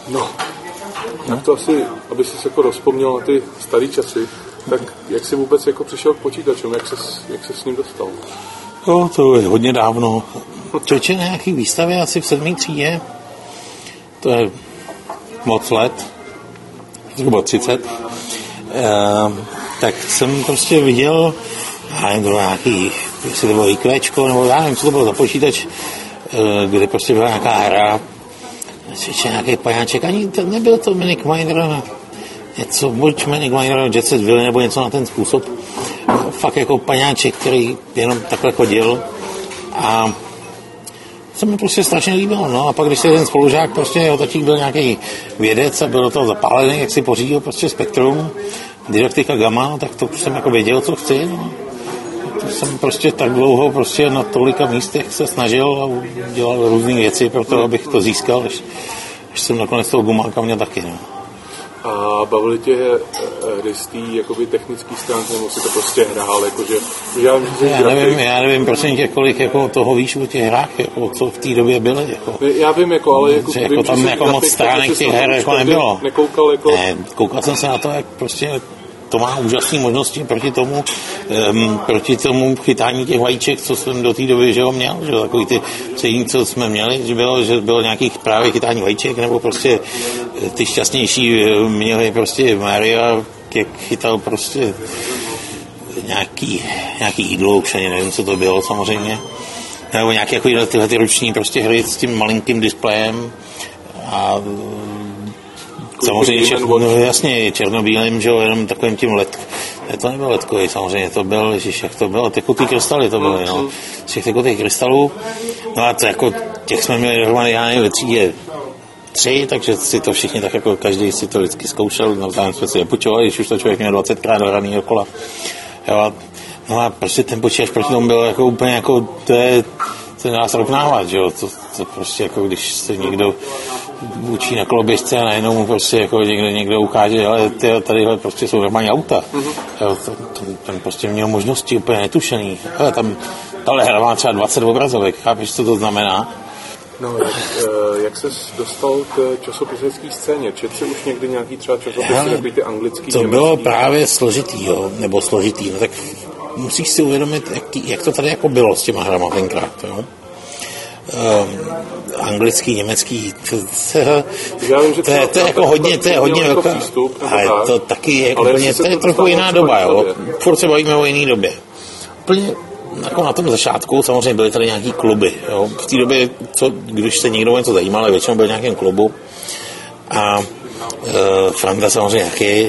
No, to asi, aby jsi jako rozpomněl na ty starý časy, tak jak jsi vůbec jako přišel k počítačům, jak jsi s ním dostal? No, to je hodně dávno. Člověče na nějaký výstavě asi v 7. třídě, to je moc let, zhruba 30, tak jsem prostě viděl, já nevím, to bylo nějaký, jestli to bylo IQčko, nebo já nevím, co to bylo za počítač, kde prostě byla nějaká hra, nějaký pajáček, ani to nebyl to Manic Miner, něco, buď Manic Miner, Jet Set Willy, nebo něco na ten způsob. Fakt jako pajáček, který jenom takhle chodil a se mi prostě strašně líbilo, no. A pak, když se ten spolužák, prostě jeho tatík byl nějaký vědec a byl do toho zapálený, jak si pořídil prostě Spektrum, didaktika gamma, tak to jsem jako věděl, co chci, no. To jsem prostě tak dlouho prostě na tolika místech se snažil a dělal různé věci pro to, abych to získal, až jsem nakonec toho gumáka měl taky, no. A bavili tě hry z té jakoby technický stránky, nebo si to prostě hrál, jakože... Já nevím, prosím tě, kolik jako toho víš o těch hrách, jako, co v té době byly, jako... Já vím, jako, ale jako... Že, jako tam jako moc stránek těch her jako nebylo. Nekoukal, jako... Ne, koukal jsem se na to, jak prostě to má úžasné možnosti proti tomu chytání těch vajíček, co jsem do té doby, že ho měl, že takový ty přední, co jsme měli, že bylo nějakých právě chytání vajíček, nebo prostě ty šťastnější měli prostě Mario, jak chytal prostě nějaký jídlo, už ani nevím, co to bylo samozřejmě, nebo nějaké jako tyhle ty ruční prostě hry s tím malinkým displejem a samozřejmě jasně černobílým, že jo, jenom takovým tím to nebyl ledkový, samozřejmě, to byl, ježiš, jak to bylo, tekutý krystaly to byly, no, z těch tekutých krystalů, no a to jako, těch jsme měli dohromady, já nevím, ve třídě 3, takže si to všichni tak jako, každý si to vždycky zkoušel, navzájem jsme si je půjčovali, když už to člověk měl 20krát dohraný dokola, jo, no a prostě ten počítač proti tomu byl jako úplně jako, to nedá srovnávat, že jo, to prostě jako, když se někdo učí na koloběžce a najednou mu prostě jako někdo ukáže, ale tadyhle prostě jsou normální auta. Jo, ten prostě měl možnosti úplně netušený. Ale tahle hra má třeba 20 obrazovek, chápeš, co to znamená? No, jak ses dostal k časopisecké scéně? Četl jsi už někdy nějaký třeba časopisy, takový ty anglický, to německý? bylo právě složitý, no tak musíš si uvědomit, jak to tady jako bylo s těma hrama tenkrát, jo? Anglický, německý, to je jako hodně velká, ale to taky je úplně, to je trochu jiná doba, jo. Furt se bavíme o jiný době. Úplně jako na tom začátku samozřejmě byly tady nějaký kluby, jo. V té době, když se někdo něco zajímal, ale většinou byl v nějakém klubu a Franta samozřejmě taky,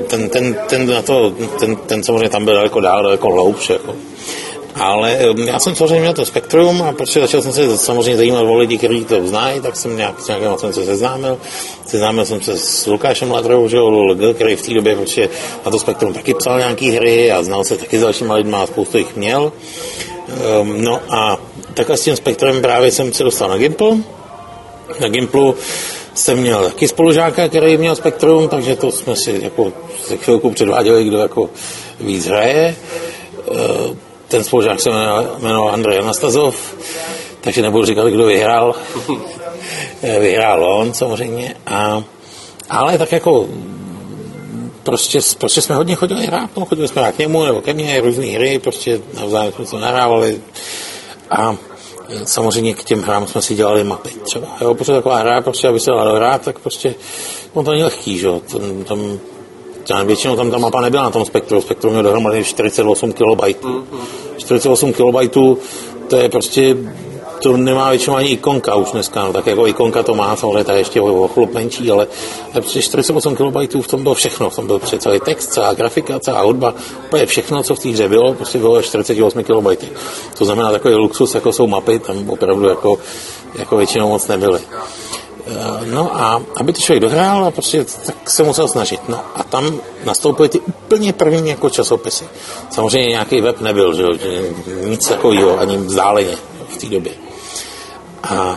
ten samozřejmě tam byl daleko dál, daleko hloubš, jako. Ale já jsem samozřejmě měl to Spektrum a protože začal jsem se samozřejmě zajímat o lidi, kteří to znají, tak jsem nějakým se seznámil. Seznámil jsem se s Lukášem Ladrou, že LG, který v té době protože na to Spektrum taky psal nějaký hry a znal se taky s dalšíma lidma a spoustu jich měl. No a takhle s tím Spektrem právě jsem se dostal na Gimpl. Na Gimplu jsem měl taky spolužáka, který měl Spektrum, takže to jsme si jako se chvilku předváděli, kdo jako víc hraje. Ten spolužák se jmenoval Andrej Anastazov, takže nebudu říkat, kdo vyhrál. Vyhrál on samozřejmě. Ale tak jako prostě jsme hodně chodili hrát, no, chodili jsme k němu nebo ke mně, různé hry, prostě navzájem jsme se nahrávali a samozřejmě k těm hrám jsme si dělali mapy třeba. Jo, protože taková hra, prostě, aby se dala hrát, tak prostě on to není lehký, že jo. Většinou tam ta mapa nebyla na tom Spektru. Spektrum měl dohromady 48 KB. 48 KB, to je prostě, to nemá většinou ani ikonka už dneska, no, tak jako ikonka to má, samozřejmě ta ještě o chlup menší, ale prostě 48 KB v tom bylo všechno, v tom byl celý text, celá grafika, celá hudba, úplně všechno, co v té hře bylo, prostě bylo ve 48 KB. To znamená takový luxus, jako jsou mapy, tam opravdu jako většinou moc nebyly. No a aby to člověk dohrál a prostě tak se musel snažit. No a tam nastoupily ty úplně první jako časopisy. Samozřejmě nějaký web nebyl, že nic takového, ani vzdáleně v té době. A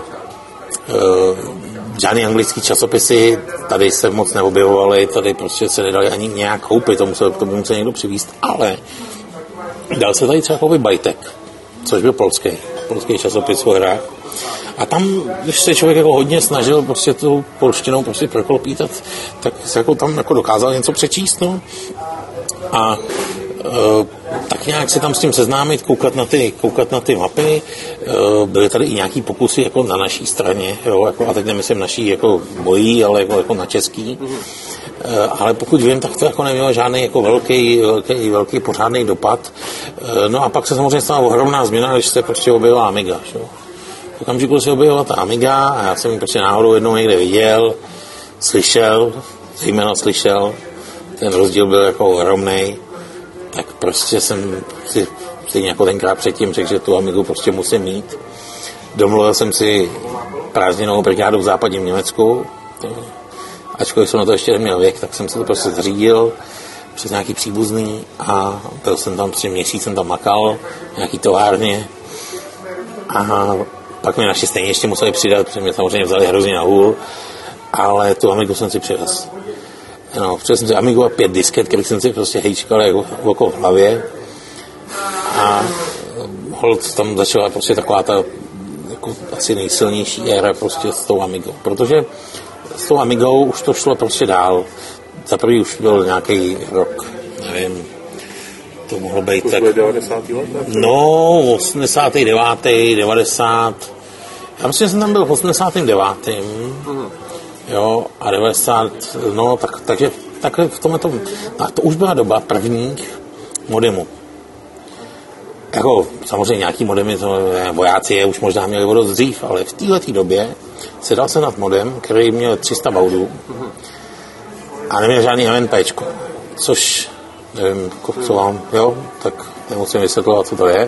žádný anglický časopisy tady se moc neobjevovaly, tady prostě se nedali ani nějak koupit, to by musel někdo přivízt, ale dal se tady třeba koupit Bajtek, což byl polský časopis o hrách. A tam, když se člověk jako hodně snažil prostě tu polštinou prostě proklopítat, tak se jako tam jako dokázal něco přečíst, no. A tak nějak se tam s tím seznámit, koukat na ty mapy. Byly tady i nějaký pokusy jako na naší straně, jo, jako, a teď nemyslím naší jako bojí, ale jako na český. Ale pokud vím, tak to jako nemělo žádný jako velký pořádný dopad. No a pak se samozřejmě stala ohromná změna, když se prostě objevila Amiga. Že? V okamžiku se objevila ta Amiga a já jsem ji prostě náhodou jednou někde viděl, zejména slyšel, ten rozdíl byl jako ohromnej, tak prostě jsem si stejně jako tenkrát předtím řekl, že tu Amigu prostě musím mít. Domluvil jsem si prázdninovou brigádu v západním Německu, ačkoliv jsem na to ještě neměl věk, tak jsem se to prostě zřídil přes nějaký příbuzný a byl jsem tam 3 měsíce, jsem tam makal v nějaký továrně a pak mi naši stejně ještě museli přidat, protože mě samozřejmě vzali hrozně na hůl, ale tu Amigu jsem si přivez. No, přivez jsem si Amigu a 5 disket, který jsem si prostě hejčkal jako okolo v hlavě a holt tam začala prostě taková ta jako asi nejsilnější éra prostě s tou Amigou, protože s tou Amigou už to šlo prostě dál. Za prvý už byl nějaký rok, nevím, to mohlo být tak... 90. let? No, 89. 90. Já myslím, že jsem tam byl v 89. Jo, a 90, no, takže v tomhle tom... A to už byla doba prvních modemů. Jako, samozřejmě nějaký modemy, vojáci je už možná měli vodost dřív, ale v této době se dal senat modem, který měl 300 baudů a neměl žádný MNPčko, což nevím, co vám, jo, tak nemusím vysvětlovat, co to je.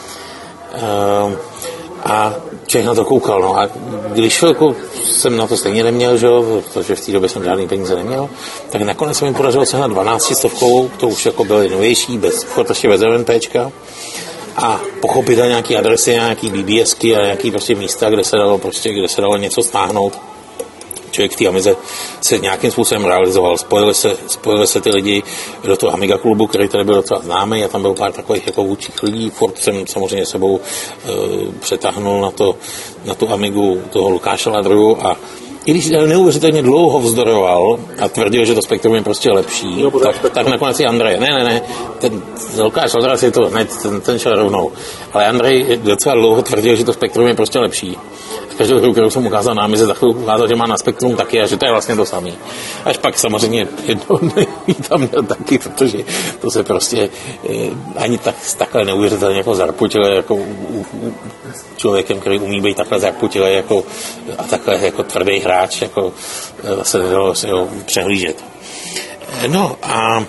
A člověk na to koukal, no a když chvilku jsem na to stejně neměl, že jo, protože v té době jsem žádný peníze neměl, tak nakonec se mi podařilo sehnat 1200, to už jako byly novější, bez MNPčka, a pochopitelně nějaký adresy, nějaký BBSky a nějaký prostě místa, kde se dalo něco stáhnout. Člověk v té Amize se nějakým způsobem realizoval. Spojili se ty lidi do toho Amiga klubu, který tady byl docela známý, a tam byl pár takových jako vůdčích lidí. Furt jsem samozřejmě sebou přetáhnul na tu Amigu toho Lukáše Ladru, a i když neuvěřitelně dlouho vzdoroval a tvrdil, že to Spektrum je prostě lepší, tak nakonec i Andrej. Ne, ten Lukáš Ladra si to hned, ten šel rovnou. Ale Andrej docela dlouho tvrdil, že to Spektrum je prostě lepší. Každou hru, kterou jsem ukázal na Amize, za chvíli ukázal, že má na Spektrum taky a že to je vlastně to samý. Až pak samozřejmě jednou tam měl taky, protože to se prostě ani takhle neuvěřitelně jako zarputilé, jako člověkem, který umí být takhle zarputilé jako, a takhle jako tvrdý hráč, jako se nedalo si ho přehlížet. No a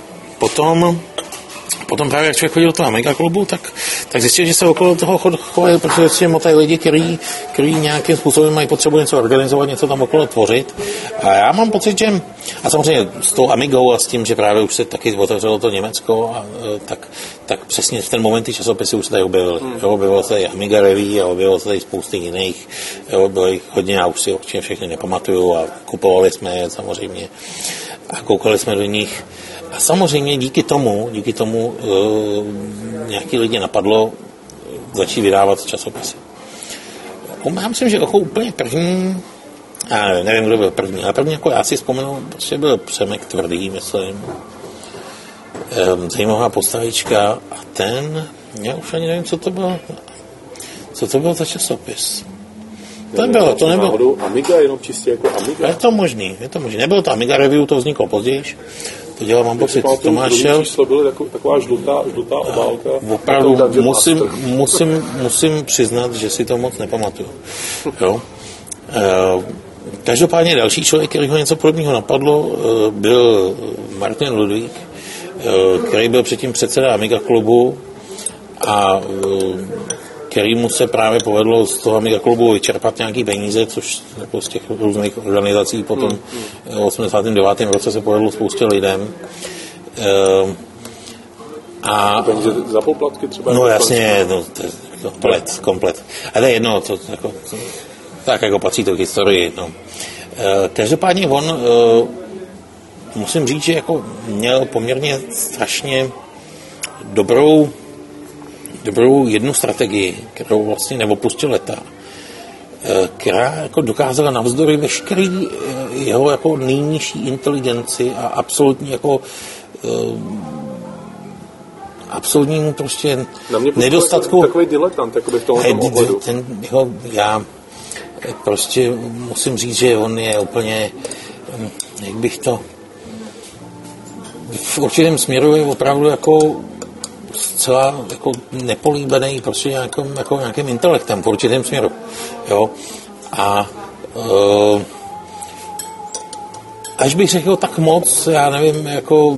potom právě, jak člověk chodil do toho Amiga klubu, tak zjistil, že se okolo toho chovají prostě motají lidi, kteří nějakým způsobem mají potřebu něco organizovat, něco tam okolo tvořit. A já mám pocit, že, a samozřejmě s tou Amigou a s tím, že právě už se taky otevřelo to Německo, a, tak přesně v ten moment ty časopisy už se tady objevily. Objevilo se tady Amiga Review a objevilo se tady spousty jiných. Bylo jich hodně, já už si určitě všechny nepamatuju, a kupovali jsme je samozřejmě a koukali jsme do nich. A samozřejmě díky tomu nějaký lidi napadlo začít vydávat časopisy. Já myslím, že jako úplně první, nevím, kdo byl první, ale první, jako já si vzpomenu, prostě byl Přemek Tvrdý, myslím. Zajímavá postavička, a ten, já už ani nevím, co to byl za časopis. To nebylo. Amiga, jenom čistě jako Amiga? Je to možný. Nebylo to Amiga Review, to vzniklo později. To dělal, mám pocit, Tomáš šel. Číslo bylo taková žlutá obálka. Opravdu musím přiznat, že si to moc nepamatuju. Jo. Každopádně další člověk, kterýho něco podobného napadlo, byl Martin Ludvík, který byl předtím předseda Amiga klubu a kterýmu se právě povedlo z toho Amiga klubu vyčerpat nějaký peníze, což jako z těch různých organizací potom v 89. roce se povedlo spoustě lidem. A peníze za poplatky třeba? No jasně, komplet. Ale jedno, to jako, tak jako patří to k historii. No. Každopádně on, musím říct, že jako měl poměrně strašně dobrou jednu strategii, kterou vlastně neopustil leta. která jako dokázala navzdory veškerý jeho jako nejnižší inteligenci a absolutní jako absolutnímu prostě nedostatku. Takový diletant, jakoby v tomhle ohledu. Já prostě musím říct, že on je úplně, jak bych to, v určitém směru je opravdu jako zcela jako nepolíbený prostě nějakým intelektem v určitém směru. Jo? A až bych řekl tak moc, já nevím, jako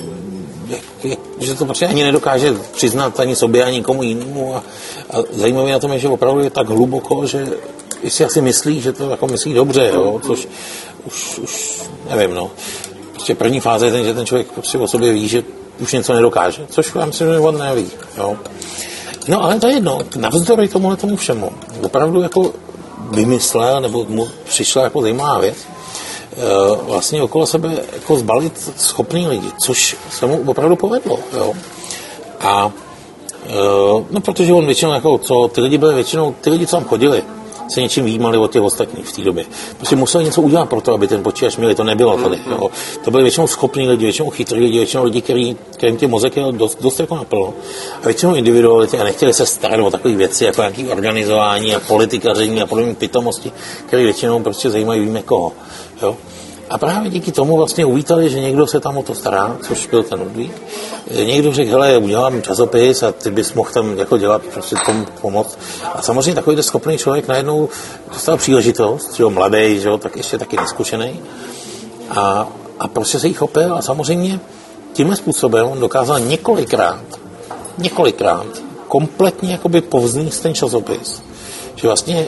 že to prostě ani nedokáže přiznat ani sobě, ani komu jinému. A zajímavé na tom je, že opravdu je tak hluboko, že si asi myslí, že to jako myslí dobře, jo? Což už nevím, no. Prostě první fáze je ten, že ten člověk prostě o sobě ví, že už něco nedokáže, což já myslím, že on neví, jo. No ale to je jedno, navzdory tomu všemu. Opravdu jako vymyslel, nebo mu přišla jako zajímavá věc, vlastně okolo sebe jako zbalit schopný lidi, což se mu opravdu povedlo, jo. A no protože on většinou jako, co ty lidi byli většinou, ty lidi, co tam chodili, se něčím výjímali od těch ostatních v té době. Prostě museli něco udělat pro to, aby ten počítač měli, to nebylo tady. Jo. To byli většinou schopní lidi, většinou chytrý lidi, většinou lidi, kterým tě mozek je dost jako naplno. A většinou individuality a nechtěli se starat o takové věci, jako nějaké organizování a politikaření a podobné pitomosti, které většinou prostě zajímají víme koho. Jo. A právě díky tomu vlastně uvítali, že někdo se tam o to stará, což byl ten Ludvík. Někdo řekl, hele, udělám časopis a ty bys mohl tam jako dělat, prostě tomu pomoct. A samozřejmě takový schopný člověk najednou dostal příležitost, že jo, mladý, že jo, tak ještě taky neskušený. A prostě se jí chopil a samozřejmě tímhle způsobem on dokázal několikrát kompletně jakoby povznést ten časopis. Že vlastně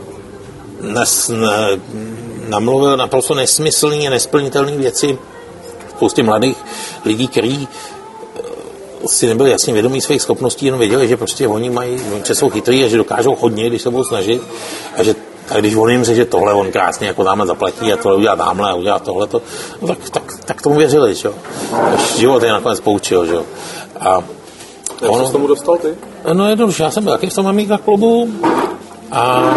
namluvil naprosto nesmyslný a nesplnitelné věci spoustě mladých lidí, kteří si nebyli jasně vědomí svých schopností, jenom věděli, že prostě oni jsou chytrý a že dokážou hodně, když se budou snažit a když on jim řekne, že tohle on krásně jako dáme zaplatí a tohle udělá dámhle a udělá tohleto, no tak tomu věřili, že jo. Až život je nakonec poučil, že jo. A jak jsi tomu dostal ty? No jednoduše, já jsem byl taky v tom Amiga klubu a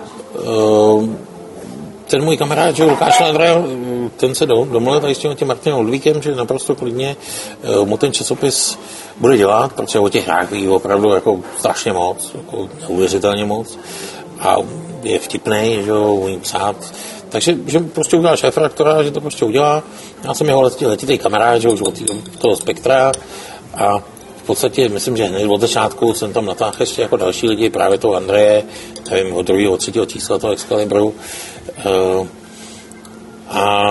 ten můj kamarád, že Lukáš Landra, ten se domluvil tady s tím Martinem Ludvíkem, že naprosto klidně mu ten časopis bude dělat, protože o těch hrách ví opravdu jako strašně moc, jako neuvěřitelně moc a je vtipnej, že ho umí psát. Takže že prostě udělal šéfredaktora, že to prostě udělá. Já jsem jeho letitý kamarád, že už od toho Spektra a v podstatě myslím, že hned od začátku jsem tam natáhl ještě jako další lidi, právě toho Andreje, nevím, od druhého, od třetího čísla toho Excalibru a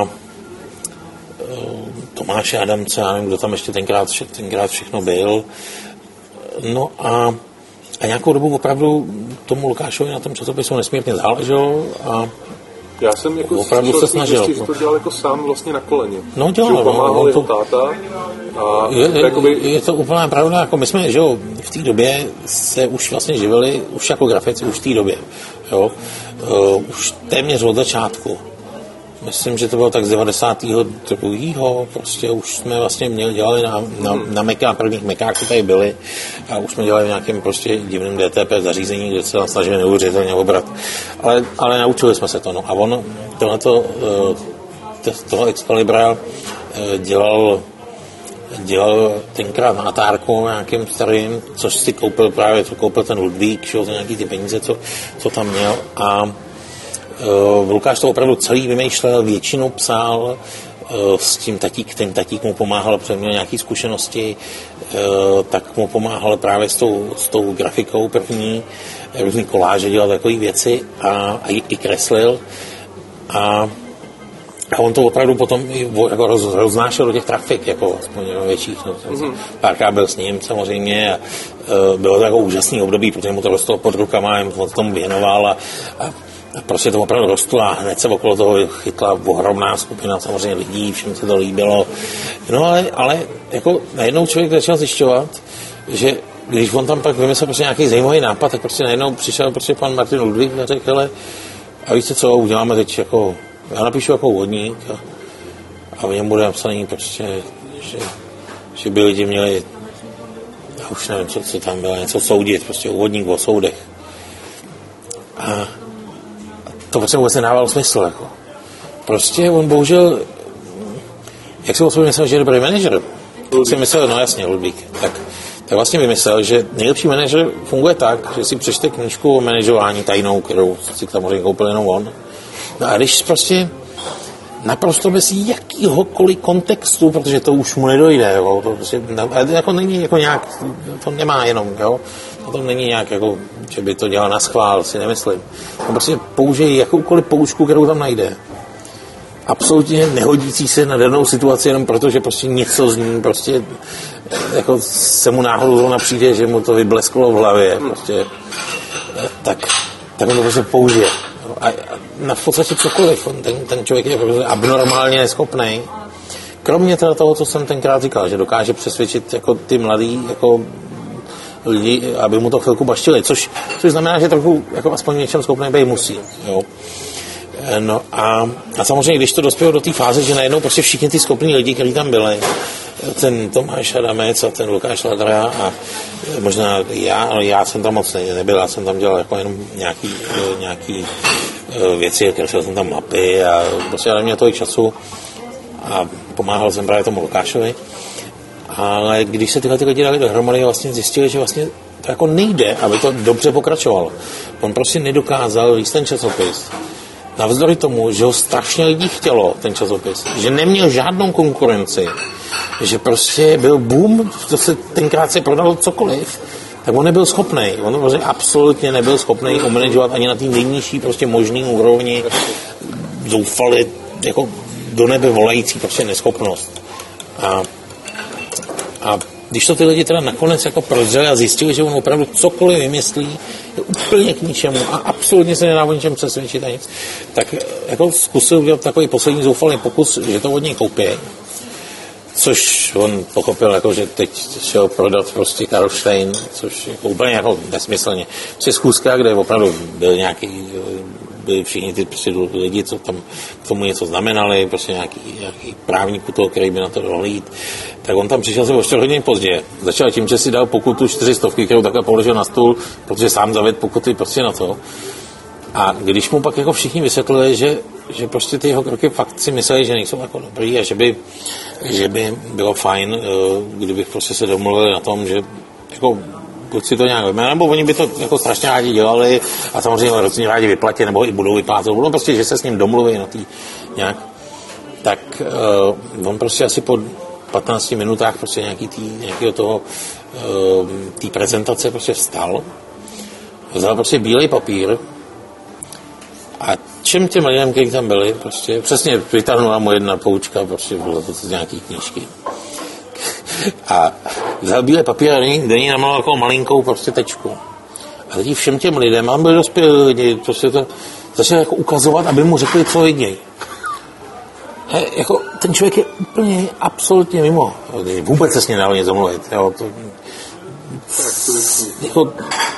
Tomáše Adamce, já nevím, kdo tam ještě tenkrát všechno byl. No a nějakou dobu opravdu tomu Lukášovi na tom časopisu nesmírně záleželo a já jsem jako opravdu se snažil. Že to dělal jako sám vlastně na koleně. No dělal. Pomáhal jeho táta. A je to úplná pravda. Jako my jsme, že jo, v té době se už vlastně živili, už jako grafici, už v té době. Jo. Už téměř od začátku. Myslím, že to bylo tak z 92. Prostě už jsme vlastně dělali na Meka, prvních Mekách, co tady byly a už jsme dělali v nějakém prostě divném DTP zařízení, kde se nás snažili neuvěřitelně obrat. Ale naučili jsme se to. No. A on toho Excalibra dělal tenkrát na Atárku nějakým starým, což si koupil ten Ludvík, šel za nějaký ty peníze, co tam měl a Lukáš to opravdu celý vymýšlel, většinou psal s tím ten tatík mu pomáhal, protože měl nějaké zkušenosti, tak mu pomáhal právě s tou grafikou první, různý koláže dělal takové věci a i kreslil a on to opravdu potom jako roznášel do těch trafik, jako aspoň větších. No. Párkrát byl s ním samozřejmě a bylo to jako úžasný období, protože mu to rostlo pod rukama, jim to tomu věnoval a prostě to opravdu rostlo a hned se okolo toho chytla ohromná skupina samozřejmě lidí, všem se to líbilo. No ale jako najednou člověk začal zjišťovat, že když on tam pak vymyslel prostě nějaký zajímavý nápad, tak prostě najednou přišel prostě pan Martin Ludvík a řekl, hele, a víte co, uděláme teď jako, já napíšu jako úvodník a v něm bude napsaný prostě, že by lidi měli, já už nevím, co tam bylo, něco soudit, prostě úvodník o soudech. A to prostě vůbec nedávalo smysl. Jako. Prostě on bohužel, jak si o sobě myslel, že je dobrý manažer, si myslel, no jasně, Ludvík, tak vlastně vymyslel, že nejlepší manažer funguje tak, že si přečte knížku o manažování tajnou, kterou si samozřejmě koupil jenom on. No a když prostě naprosto bez jakýhokoliv kontextu, protože to už mu nedojde, jo, to prostě, jako není jako nějak, to nemá jenom, jo, to není nějak jako, že by to dělal na schvál, si nemyslím. On prostě použije jakoukoliv poučku, kterou tam najde. Absolutně nehodící se na danou situaci jenom proto, že prostě něco z ní prostě jako se mu náhodou zrovna přijde, že mu to vyblesklo v hlavě prostě, tak on to prostě použije. A na v podstatě cokoliv, ten člověk je prostě abnormálně neschopný. Kromě toho, co jsem tenkrát říkal, že dokáže přesvědčit jako ty mladý jako lidi, aby mu to chvilku baštili, což znamená, že trochu jako aspoň něčem schopný být musí. Jo. No a samozřejmě, když to dospělo do té fáze, že najednou prostě všichni ty schopní lidi, kteří tam byli, ten Tomáš Adamec a ten Lukáš Ladra a možná já jsem tam moc nebyl, já jsem tam dělal jako jenom nějaký věci, kreslil jsem tam mapy a prostě já neměl tolik času a pomáhal jsem právě tomu Lukášovi. Ale když se tyhle lidi dali dohromady, vlastně zjistili, že vlastně to jako nejde, aby to dobře pokračovalo. On prostě nedokázal říct ten časopis. Navzdory tomu, že ho strašně lidí chtělo, ten časopis, že neměl žádnou konkurenci, že prostě byl boom, to se tenkrát se prodalo cokoliv, tak on nebyl schopný. On prostě absolutně nebyl schopný umanagovat ani na té nejnižší prostě možný úrovni, zoufali jako do nebe volající prostě neschopnost. A když to ty lidi teda nakonec jako prozřeli a zjistili, že on opravdu cokoliv vymyslí, je úplně k ničemu a absolutně se nedá o ničem přesvědčit a nic, tak jako zkusil udělat takový poslední zoufalý pokus, že to od něj koupí. Což on pochopil, jako, že teď šel prodat prostě Karlštejn, což jako úplně jako nesmyslně. Při schůzkách, kde opravdu byli všichni ty prostě lidi, co tam k tomu něco znamenali, prostě nějaký právník u toho, který by na to dohlíd, tak on tam přišel se o 4 hodiny později. Začal tím, že si dal pokutu 400, kterou takhle položil na stůl, protože sám zavedl pokuty prostě na to. A když mu pak jako všichni vysvětlili, že prostě ty jeho kroky fakt si mysleli, že nejsou jako dobrý a že by bylo fajn, kdybych prostě se domluvili na tom, že jako buď si to nějak vyjmenuje, nebo oni by to jako strašně rádi dělali a samozřejmě hrozně rádi vyplatí, nebo i budou vyplácet, no prostě, že se s ním domluví na tý nějak, tak on prostě asi po 15 minutách prostě nějakého toho té prezentace prostě vstal, vzal prostě bílej papír a čem těm lidem, kteří tam byli, prostě přesně vytáhnula mu jedna poučka, prostě bylo to z nějaký knížky. A vzal bílé papír a do ní namaloval jako malinkou prostě tečku. A teď všem těm lidem, a byli dospělí lidi, prostě to začal jako ukazovat, aby mu řekli, co vidějí. Jako, ten člověk je úplně absolutně mimo. Vůbec se s ním nedalo nic domluvit. Jako,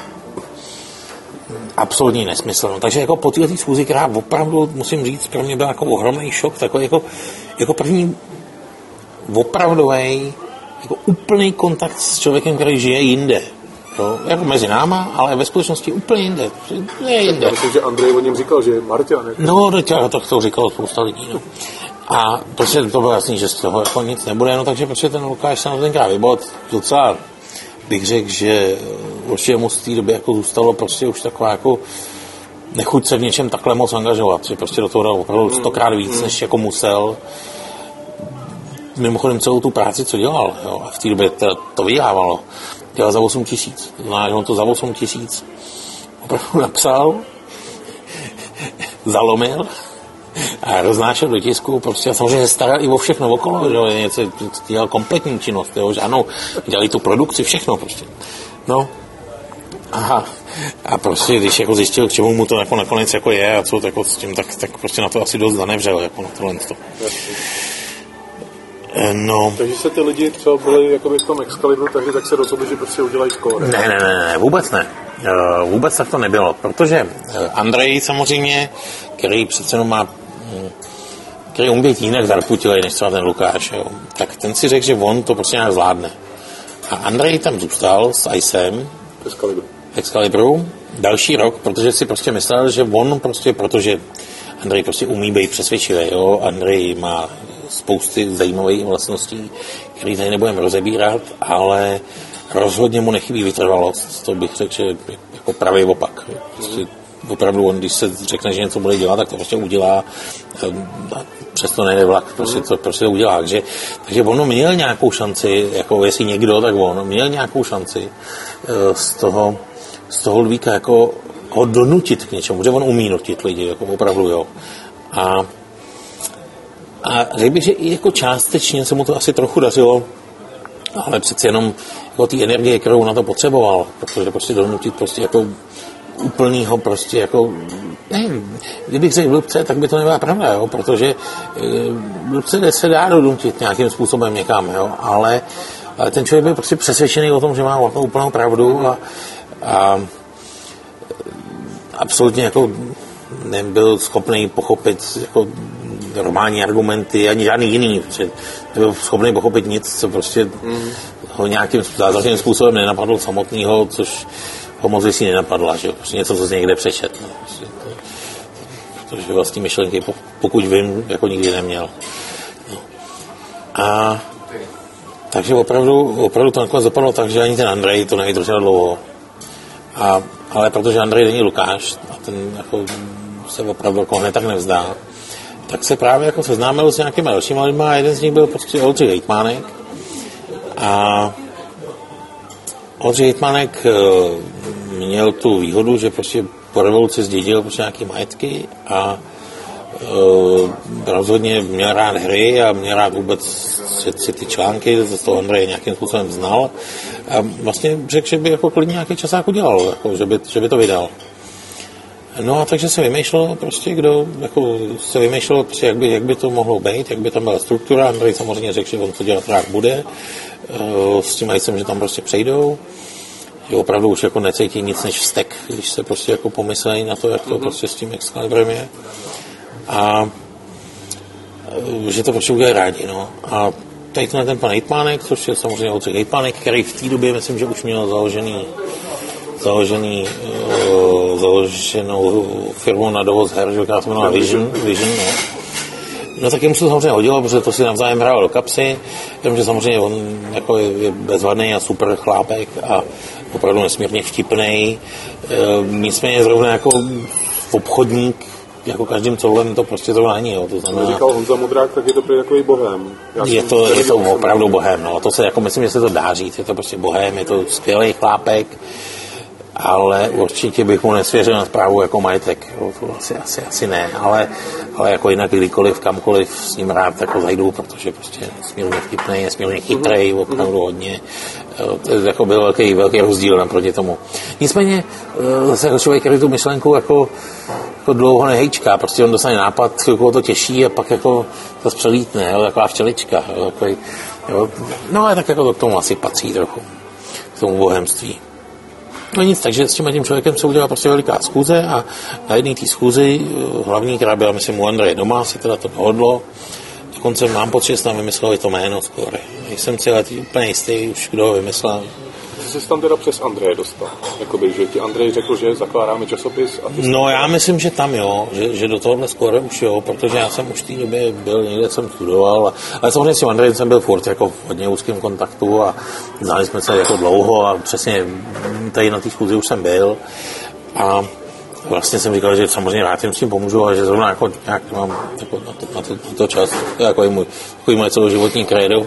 absolutní nesmysl. No. Takže jako po této schůzi, která opravdu, musím říct, pro mě byl jako ohromný šok, takový jako první opravdový jako úplný kontakt s člověkem, který žije jinde. Jo? Jako mezi náma, ale ve skutečnosti úplně jinde. Já myslím, že Andrej o něm říkal, že je Marťan. No, to říkalo spousta lidí. No. A prostě to bylo jasný, že z toho jako nic nebude, no takže prostě ten Lukáš se na tenkrát vybod docela bych řekl, že určitě mu z té doby jako zůstalo prostě už taková jako nechuť se v něčem takhle moc angažovat, že prostě do toho dal opravdu 100krát víc, než jako musel. Mimochodem celou tu práci, co dělal, jo, a v té době to vydělávalo, dělal za 8 000. Znamená, že on to za 8 000 opravdu napsal, zalomil a roznášel do tisku, prostě a samozřejmě se staral i o všechno okolo, že něco dělal kompletní činnost, jo, žádnou, dělali tu produkci, všechno prostě. No, aha. A prostě, když jako zjistil, k čemu mu to jako nakonec jako je a co jako s tím, tak prostě na to asi dost zanevřel, jako na tohle. No. Takže se ty lidi, co byli jakoby v tom Excalibru, tak se rozhodli, že prostě udělají skóre. Ne, vůbec ne. Vůbec tak to nebylo, protože Andrej samozřejmě, který přece má, který umí být jinak zarputilej, než třeba ten Lukáš, jo, tak ten si řekl, že on to prostě nějak zvládne. A Andrej tam zůstal s Icem, Excalibru, další rok, protože si prostě myslel, že on prostě, protože Andrej prostě umí být přesvědčivý, jo, Andrej má spousty zajímavých vlastností, které tady nebudeme rozebírat, ale rozhodně mu nechybí vytrvalost, to bych řekl, že jako pravý opak. Prostě opravdu on, když se řekne, že něco bude dělat, tak to prostě udělá a přesto nejde vlak, prostě to prostě udělá. Takže on měl nějakou šanci, jako jestli někdo, tak on měl nějakou šanci z toho Ludvíka jako ho donutit k něčemu, že on umí nutit lidi, jako opravdu, jo. A řekl bych, že i jako částečně se mu to asi trochu dařilo, ale přeci jenom jako té energie, kterou na to potřeboval, protože prostě donutit prostě jako úplnýho prostě jako, nevím, kdybych řekl blbce, tak by to nebyla pravda, jo, protože blbce se dá donutit nějakým způsobem někam, jo, ale ten člověk byl prostě přesvědčený o tom, že má úplnou pravdu a absolutně jako nebyl schopný pochopit jako normální argumenty, ani žádný jiný, protože nebyl schopný pochopit nic, co prostě ho nějakým zázračným způsobem nenapadlo samotného, což ho moc věcí nenapadla, že jo, prostě něco, co z někde přečet, no, prostě protože vlastní myšlenky, pokud vím, jako nikdy neměl. No. A takže opravdu to nakonec dopadlo tak, že ani ten Andrej to nevydržel dlouho. Ale protože Andrej není Lukáš a ten jako se opravdu jako hned tak nevzdá, tak se právě jako seznámil s nějakými dalšími lidmi a jeden z nich byl prostě Oldřich Hejtmánek. A Oldřich Hejtmánek měl tu výhodu, že prostě po revoluci zdědil prostě nějaké majetky a rozhodně měl rád hry a měl rád vůbec si ty články, z toho Andrej nějakým způsobem znal a vlastně řekl, že by jako klidně nějaký časák udělal, jako, že by to vydal. No a takže se vymýšlelo prostě, prostě, jak by to mohlo být, jak by tam byla struktura. Andrej samozřejmě řekl, že on to dělat rád bude, s tím jsem, že tam prostě přejdou, že opravdu už jako necítí nic než vztek, když se prostě jako pomyslejí na to, jak to prostě s tím Excaliburem je. A že to prostě udělají rádi, no. A tady ten pan Hejtmánek, což je samozřejmě Oldřich Hejtmánek, který v té době, myslím, že už měl založenou firmu na dovoz her, která se jmenovala Vision, no. No tak jemu se to samozřejmě hodilo, protože to si navzájem hrál do kapsy, že samozřejmě on jako je bezvadný a super chlápek a opravdu nesmírně vtipnej, nicméně zrovna jako obchodník, jako každým colem to prostě to není, jo, to znamená... Říkal Honza Modrák, tak je to prý takový bohém. Je to opravdu bohém, no, to se jako myslím, že se to dá říct, je to prostě bohém, je to skvělý chlápek, ale určitě bych mu nesvěřil na správu jako majetek, jo, to asi ne, ale jako jinak kdykoliv, kamkoliv s ním rád jako zajdu, protože prostě je nesmírně vtipnej, nesmírně chytrej, opravdu hodně, to jako byl velký rozdíl naproti tomu. Nicméně zase jako člověk, který tu myšlenku jako dlouho nehejčká, prostě on dostane nápad, chvilku to těší a pak jako to přelítne, jo, taková včelička, jo, no ale tak jako to k tomu asi patří trochu, k tomu bohemství. No nic, takže s tím člověkem se udělala prostě veliká schůze a na jedné té schůzi hlavní, která byla, myslím, u Andreje doma, se teda to dohodlo. Dokonce mám pocit, že tam vymysleli to jméno skoro. Nejsem si úplně jistý, už kdo ho vymyslel. Ty jsi tam teda přes Andreje dostal. Jakoby, že ti Andrej řekl, že zakládáme časopis. A ty no já myslím, že tam jo, že do tohohle skoro už jo, protože já jsem už v té době byl, někde jsem studoval, ale samozřejmě s tím Andrejem jsem byl furt jako v hodně úzkém kontaktu a znali jsme se jako dlouho a přesně tady na té schůzi už jsem byl a vlastně jsem říkal, že samozřejmě rád jim s tím pomůžu, ale že zrovna jako nějak mám jako na to čas, to je jako moje celoživotní krédo.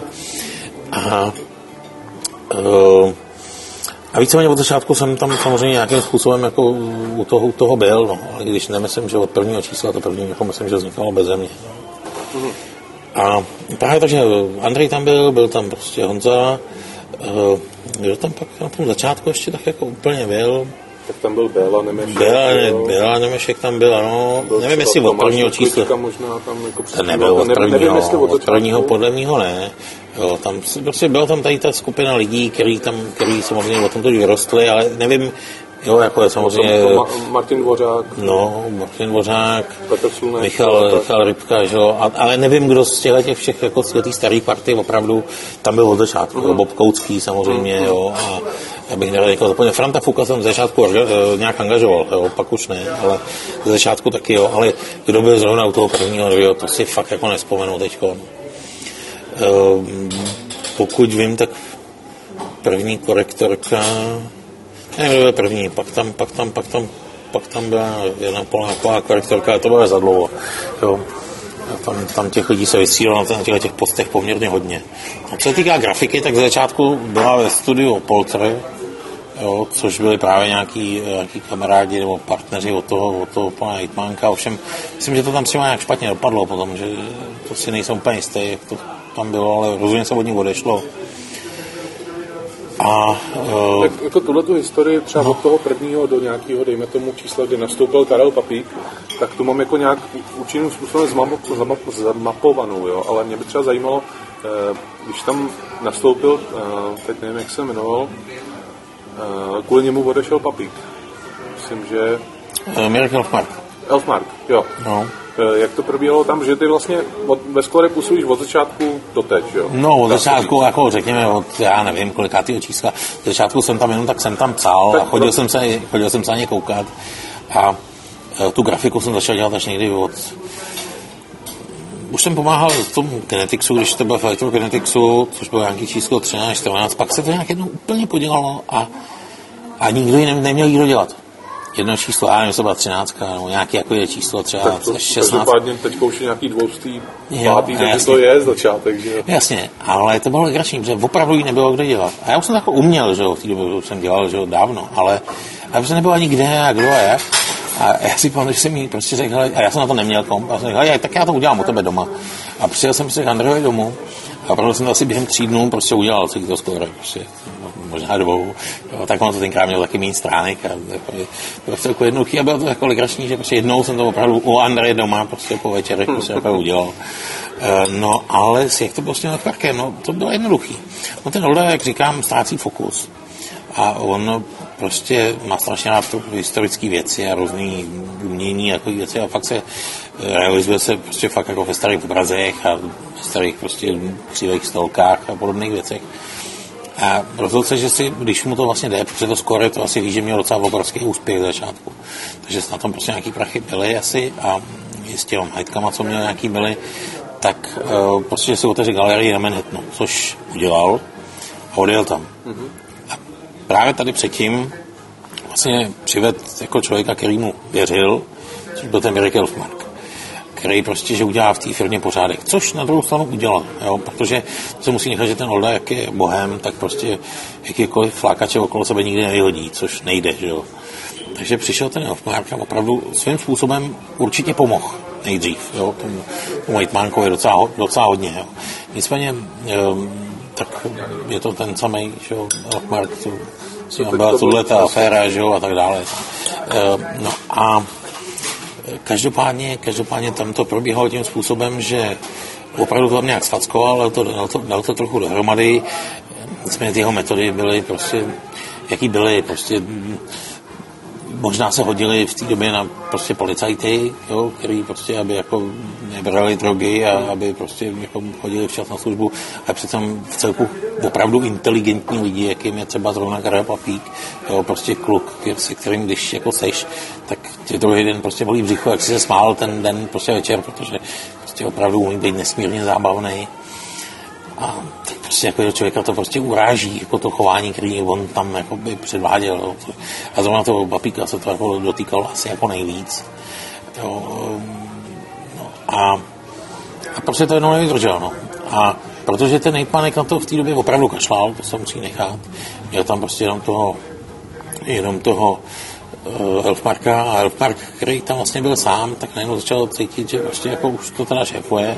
A víceméně od začátku jsem tam samozřejmě nějakým způsobem jako u toho byl, no, ale když nemyslím, že od prvního čísla, to první, jako myslím, že vznikalo beze mě. A právě takže Andrej tam byl tam prostě Honza, kdo tam pak na tom začátku ještě tak jako úplně byl. Tak tam byl Béla Nemešek. Béla Nemešek tam byl, ano, nevím, jestli od prvního čísla. Možná tam jako to nebyl od prvního, podle mýho ne. Jo, tam prostě byla tam tady ta skupina lidí, který samozřejmě o tom vyrostli, ale nevím, jo, jako je samozřejmě... Martin Dvořák. No, Martin Dvořák, Petr Slunek, Michal Rybka, jo, ale nevím, kdo z těch všech jako z té staré party opravdu tam byl od začátku. Bob Koucký samozřejmě, jo, a abych neradil někoho zapomněl. Franta Fuka jsem z začátku nějak angažoval, jo, pak už ne, ale z začátku taky jo, ale kdo byl zrovna u toho prvního, jo, to si fakt jako nespomenu teďko. Pokud vím, tak první korektorka, nevím, kdo byl první, pak tam byla jedna Poláková korektorka, to bylo za dlouho, jo. Tam těch lidí se vysílalo na těch postech poměrně hodně. A co se týká grafiky, tak z začátku byla ve studiu Polter, jo, což byli právě nějaký kamarádi nebo partneři od toho pana Hitmánka. Ovšem, myslím, že to tam třeba nějak špatně dopadlo potom, že to si nejsem úplně jistý, jak to tam bylo, ale rozhodně se od nich odešlo. A tak jako tuhletu historii třeba od toho prvního do nějakého, dejme tomu čísla, kdy nastoupil Karel Papík, tak tu mám jako nějak účinným způsobem zamapovanou, jo, ale mě by třeba zajímalo, když tam nastoupil, teď nevím, jak se jmenoval, kvůli němu odešel Papík. Myslím, že... Mirek Elfmark. Elfmark, jo. No. Jak to probíhalo tam, že ty vlastně ve Skore působíš od začátku do teď, jo? No, od začátku, jako řekněme, já nevím, kolikátýho čísla. Od začátku jsem tam jenom tak jsem tam psal a chodil jsem se na ně koukat a tu grafiku jsem začal dělat až někdy už jsem pomáhal v tom Kinetixu, když to byl Fighter Kinetixu, což bylo nějaký číslo 13, 14, pak se to nějak jednou úplně podělalo a nikdo ji neměl jí dělat. Jedno číslo, já nevím, to byla 13, nebo nějaký jako je číslo třeba 16. Každopádně teďka už je nějaký 200, takže to je začátek, že? Jasně, ale to bylo legrační, protože opravdu jí nebylo kde dělat. A já už jsem tak uměl, že jo, v té době jsem dělal, že jo, dávno, ale už nebylo ani kde a kdo a jak. A já si pamatuju, že jsem jí prostě řekl, a já jsem na to neměl komp, a jsem řekl, tak já to udělám u tebe doma. A přijel jsem prostě k Andrejovi domů a opravdu jsem to asi během 3 dnů prostě udělal celý to skoro, prostě možná 2. Jo, tak on to tenkrát měl taky méně stránek a bylo to jako jednoduchý a bylo to jako legrační, že prostě jednou jsem to opravdu u Andreje doma prostě po večerech prostě opravdu udělal. No ale jak to bylo s tím Elfmarkem, no to bylo jednoduchý. No ten Olda, jak říkám, ztrácí fokus a on prostě má strašně rád historické věci a různý umění jako věci a fakt se realizuje se prostě fakt jako ve starých obrazech a ve starých prostě křivých stolkách a podobných věcech. A rozhodl se, že si, když mu to vlastně jde, protože to skoro to asi ví, že měl docela obrovský úspěch v začátku. Takže na tom prostě nějaký prachy byly asi a s těmi hajtkama, co měl nějaký byly, tak prostě si otevřel galerii na Manhattanu, což udělal a odjel tam. A právě tady předtím vlastně přivedl jako člověka, který mu věřil, což byl ten Mirek Elfmark, který prostě, že udělá v té firmě pořádek, což na druhou stranu udělal, jo, protože se musí nechat, že ten Olda, jak je bohem, tak prostě jakýkoliv flákače okolo sebe nikdy nevyhodí, což nejde, že jo. Takže přišel ten Elfmark a opravdu svým způsobem určitě pomohl nejdřív, jo, tomu Hitmánkovi docela hodně, jo. Nicméně, tak je to ten samej, že jo, Elfmark, s ním byla tohleta aféra, že jo, a tak dále. No a každopádně tam to probíhalo tím způsobem, že opravdu to tam nějak sfackoval, dal to trochu dohromady. Nicméně ty jeho metody byly prostě, jaký byly, prostě možná se hodili v té době na prostě policajty, jo, který prostě, aby jako nebrali drogy a aby prostě jako chodili včas na službu, a přitom v celku opravdu inteligentní lidi, jakým je třeba zrovna Karel Papík, jo, prostě kluk, se kterým když jako seš, tak tě druhý den prostě bolí břicho, jak si se smál ten den prostě večer, protože prostě opravdu umí být nesmírně zábavný. A tak prostě jako do člověka to prostě uráží, jako to chování, který on tam jako by předváděl. Jo. A zrovna toho Papíka se to jako dotýkalo asi jako nejvíc. Jo. No, a prostě to jednou nevydržel. No. A protože ten Hitmánek na to v té době opravdu kašlal, to se musí nechat. Měl tam prostě jenom toho Elfmarka a Elfmark, který tam vlastně byl sám, tak najednou začal cítit, že prostě jako už to teda šéfuje.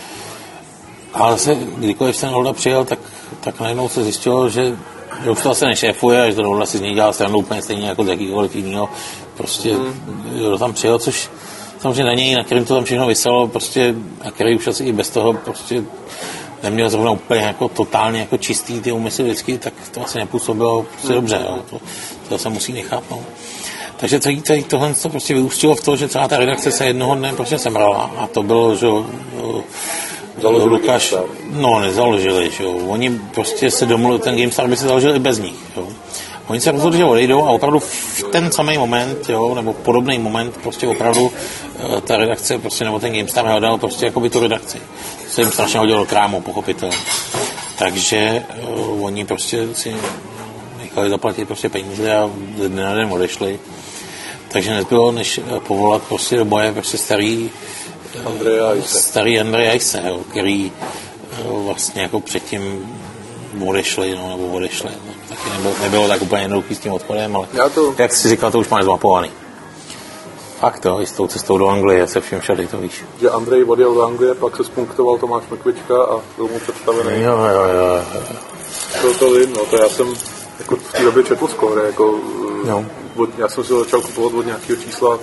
Ale se, kdykoliv ten Olda přijel, tak najednou se zjistilo, že už to asi nešéfuje a že ten Olda si z něj dělal stranu úplně stejně jako z jakýkoliv jinýho. Prostě tam přijel, což samozřejmě na něj, na kterým to tam všechno vyselo, prostě, a který už asi i bez toho prostě neměl zrovna úplně jako totálně jako čistý ty úmysly vždycky, tak to asi nepůsobilo prostě dobře. Jo. To se musí nechat. No. Takže tohle to prostě vyústilo v to, že celá ta redakce se jednoho dne prostě semrala. A to bylo, že Lukáš, nezaložili, že jo. Oni prostě se domluvili, ten GameStar by se založil i bez nich, jo. Oni se rozhodli, že odejdou a opravdu v ten samý moment, jo, nebo podobný moment, prostě opravdu ta redakce, prostě, nebo ten GameStar hledal prostě jakoby tu redakci. Se jim strašně hodilo do krámu, pochopitelně. Takže oni prostě si nechali zaplatit prostě peníze a ze dne na den odešli. Takže nezbylo, než povolat prostě do boje prostě starý Andrej Ajse, který vlastně jako předtím odešli, no, nebo odešli. No, taky nebylo tak úplně jednoduchý s tím odchodem, ale jak jsi říkal, to už máš zmapovaný. Fakt jo, i s tou cestou do Anglie se vším všady, to víš. Že Andrej odjel do Anglie, pak se spunktoval Tomáš Mrkvička a byl mu představený. Jo. To vím, no, to já jsem jako v té době četl skóre, jako já jsem si začal kupovat od nějakého čísla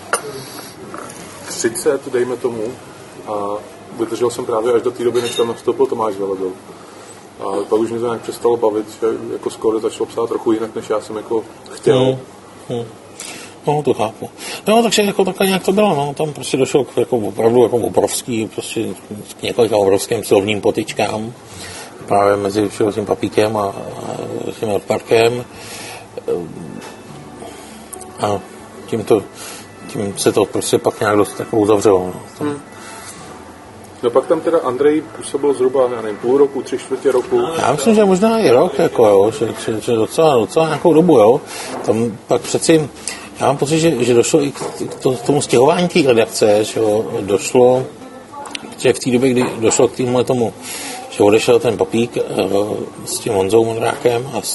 30, dejme tomu, a vydržel jsem právě až do té doby, než tam nastoupil Tomáš Velebel. A pak už mě to nějak přestalo bavit, že jako skóre začalo psát trochu jinak, než já jsem jako chtěl. No, to chápu. No, takže jako takhle nějak to bylo, no, tam prostě došlo k jako opravdu jako obrovský, prostě k několika obrovským slovním potyčkám právě mezi tím Papíkem a tím Odparkem. A tím se to prostě pak nějak dost jako uzavřelo. No. No pak tam teda Andrej působil zhruba, já nevím, půl roku, 3/4 roku. Já myslím, že možná i rok, jako jo, že docela nějakou dobu, jo. Tam pak přeci, já mám pocit, že došlo i k tomu stěhování té redakce, že jo, došlo, že v té době, kdy došlo k tomu, že odešel ten Papík s tím Honzou Modrákem a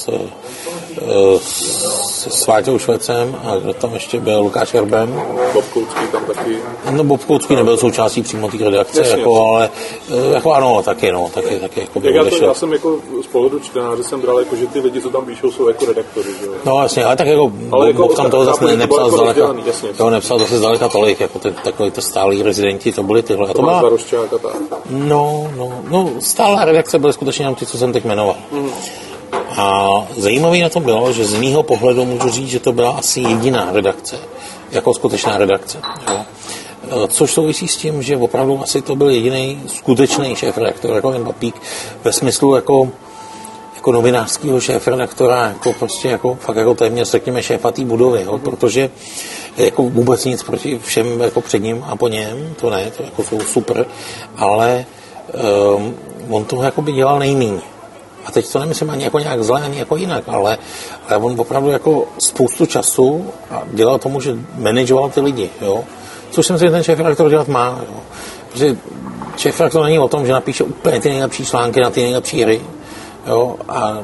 s Váťou Švecem a kdo tam ještě byl, Lukáš Erben. Bob Koucký tam taky. No, Bob Koucký nebyl součástí přímo té redakce, jasně, jako, ale jako ano, taky jako já jsem jako z pohledu čtenáře jsem bral, jako, že ty lidi, co tam píšou, jsou jako redaktory, že jo? No jasně, ale tak jako Bob tam toho zase nepsal zdaleka, toho nepsal zase zdaleka tolik, jako takový to stálí rezidenti, to byly tyhle. To byla Zarošťák a tak. No, stálá redakce byly skutečně jenom ty, co jsem teď jmenoval. A zajímavé na tom bylo, že z mýho pohledu můžu říct, že to byla asi jediná redakce, jako skutečná redakce. Jo. Což souvisí s tím, že opravdu asi to byl jediný skutečný šéfredaktor, jako ten Papík, ve smyslu jako novinářského šéfredaktora, jako prostě jako fakt jako téměř řekněme šéfa té budovy, jo, protože jako vůbec nic proti všem jako před ním a po něm, to ne, to jako jsou super, ale on toho jako by dělal nejméně. A teď to nemyslím ani jako nějak zle, ani jako jinak, ale on opravdu jako spoustu času dělal tomu, že manažoval ty lidi, jo. Což si myslím, že ten šéfredaktor dělat má, jo. Protože šéfredaktor není o tom, že napíše úplně ty nejlepší články na ty nejlepší hry, jo,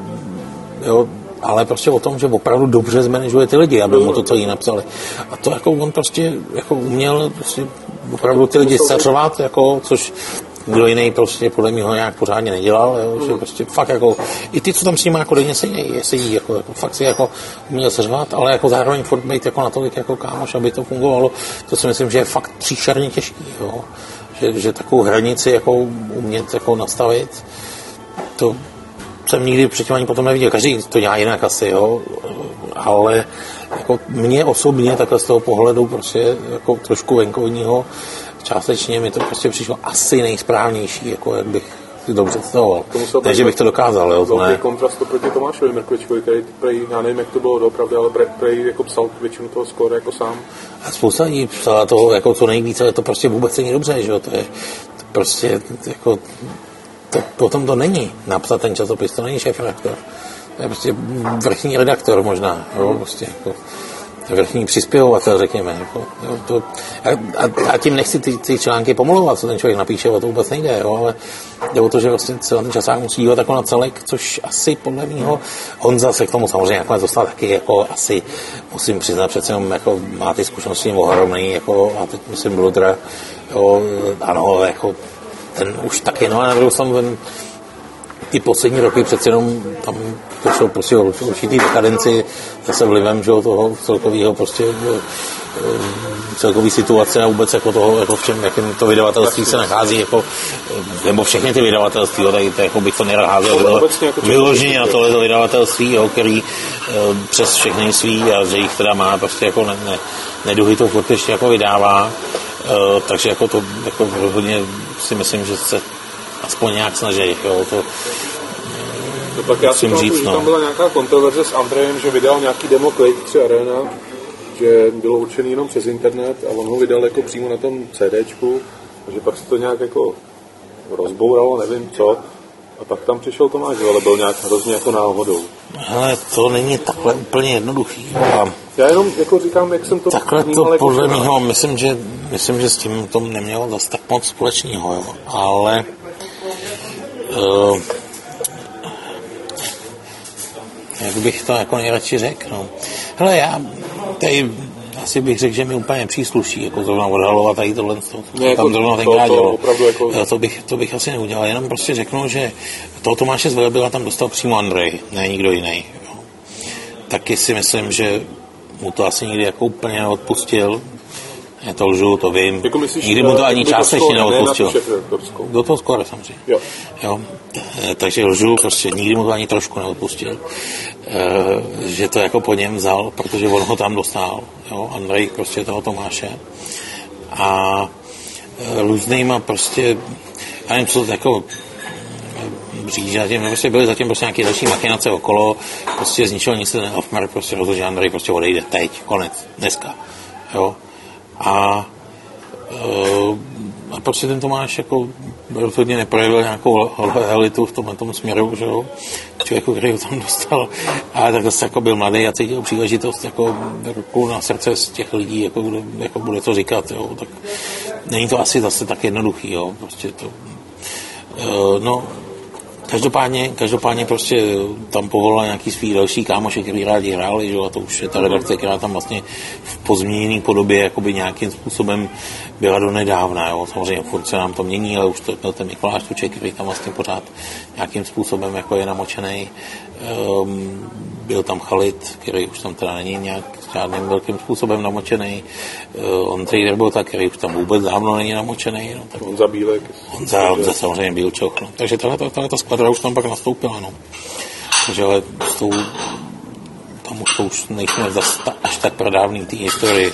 ale prostě o tom, že opravdu dobře zmanažuje ty lidi, aby mu to celý napsali. A to jako on prostě jako uměl prostě opravdu ty lidi stařovat, jako, což kdo jiný prostě podle mě ho nějak pořádně nedělal, jo, že prostě fakt jako, i ty, co tam s ním jako denně sedí jako fakt si jako uměl seřvat, ale jako zároveň furt být jako natolik jako kámoš, aby to fungovalo, to si myslím, že je fakt příšerně těžký, jo, že takovou hranici jako umět jako nastavit, to jsem nikdy předtím ani potom neviděl, každý to dělá jinak asi, jo, ale jako mě osobně takhle z toho pohledu prostě jako trošku venkovního částečně mi to prostě přišlo asi nejsprávnější, jako jak bych si to představoval. Ne, že bych to dokázal, jo, to ne. Kontrast proti Tomášovi Mrkvičkovi, který prej, já nevím, jak to bylo doopravdy, ale prej jako psal většinu toho skóre jako sám. A spousta lidí psala toho jako co nejvíce, ale to prostě vůbec není dobře, že jo, to je prostě jako potom to není napsat ten časopis, to není šéfredaktor. To je prostě vrchní redaktor možná, jo, prostě jako vrchní přispěvovatel, řekněme. Jako, jo, a tím nechci ty články pomlouvat, co ten člověk napíše, o to vůbec nejde, jo, ale jde o to, že vlastně celý ten časák musí dívat jako na celek, což asi podle mýho Honza se k tomu samozřejmě nakonec dostal taky, jako asi musím přiznat, přece jenom jako má ty zkušenosti ohromný, jako a teď myslím Bludra, jo, ano, jako ten už taky, no a na druhou stranu ty poslední roky přece jenom tam došlo prostě určitý dekadenci zase vlivem, že, toho celkového prostě celkový situace a vůbec jako toho, jako v čem, jakým to vydavatelství se nachází, jako, nebo všechny ty vydavatelství, jo, tak jako bych to neracházel vyloženě na tohle vydavatelství, jo, který přes všechny svý a že jich teda má prostě jako neduhy to furt ještě jako vydává, takže jako to jako rozhodně si myslím, že se aspoň nějak snaží, jo, to No tak já si pamatuju, že tam byla nějaká kontroverze s Andrejem, že vydal nějaký demo Quake 3 Arena, že bylo určený jenom přes internet a on ho vydal jako přímo na tom CDčku, a že pak se to nějak jako rozbouralo, nevím co. A pak tam přišel Tomáš, ale byl nějak hrozně jako náhodou. Hele, to není takhle úplně jednoduchý. Já jenom jako říkám, jak jsem to takhle to jako podle mého, myslím, že s tím to nemělo zase tak moc společného, jo. Ale jak bych to jako nejradši řekl, no. Hele, já tady asi bych řekl, že mi úplně nepřísluší, jako zrovna odhalovat tady tohle, tam zrovna tenkrát dělo. Jako... To bych asi neudělal, jenom prostě řeknu, že toho Tomáše z Velebila tam dostal přímo Andrej, ne nikdo jiný. Jo. Taky si myslím, že mu to asi nikdy jako úplně neodpustil. Já to lžu, to vím. Jako myslíš, nikdy mu to ani částečně neodpustil. Do toho skoro samozřejmě. Jo. Takže lžu, prostě nikdy mu to ani trošku neodpustil. Že to jako po něm vzal, protože on ho tam dostal. Jo. Andrej prostě toho Tomáše. A různýma prostě, já nevím, co to jako říct, prostě byly zatím prostě nějaké další machinace okolo, prostě z ničeho nic ten Elfmark prostě rozhodl, že Andrej prostě odejde teď, konec, dneska. Jo. A prostě ten Tomáš jako rozhodně neprojevil nějakou helitu v tomhle směru, že jo, člověku, který ho tam dostal, ale tak zase jako byl mladý a cítil příležitost jako ruku na srdce z těch lidí, jako bude to říkat, jo, tak není to asi zase tak jednoduchý, jo, prostě to, no, Každopádně prostě tam povolila nějaký svý další kámoši, který rádi hráli, že? A to už je ta redakce, která tam vlastně v pozměněné podobě jakoby nějakým způsobem byla do nedávna. Jo? Samozřejmě furt se nám to mění, ale už to byl ten Mikuláš Tuček, který tam vlastně pořád nějakým způsobem jako je namočený. Byl tam Chalit, který už tam teda není nějak žádným velkým způsobem namočený. Ondřej Drbota, který už tam vůbec dávno není namočený. No, tak Honza Bílek. Honza samozřejmě Bílčoch. No. Takže tahle ta skladra už tam pak nastoupila. No. Takže ale tam už nejsme až tak prodávný té historii.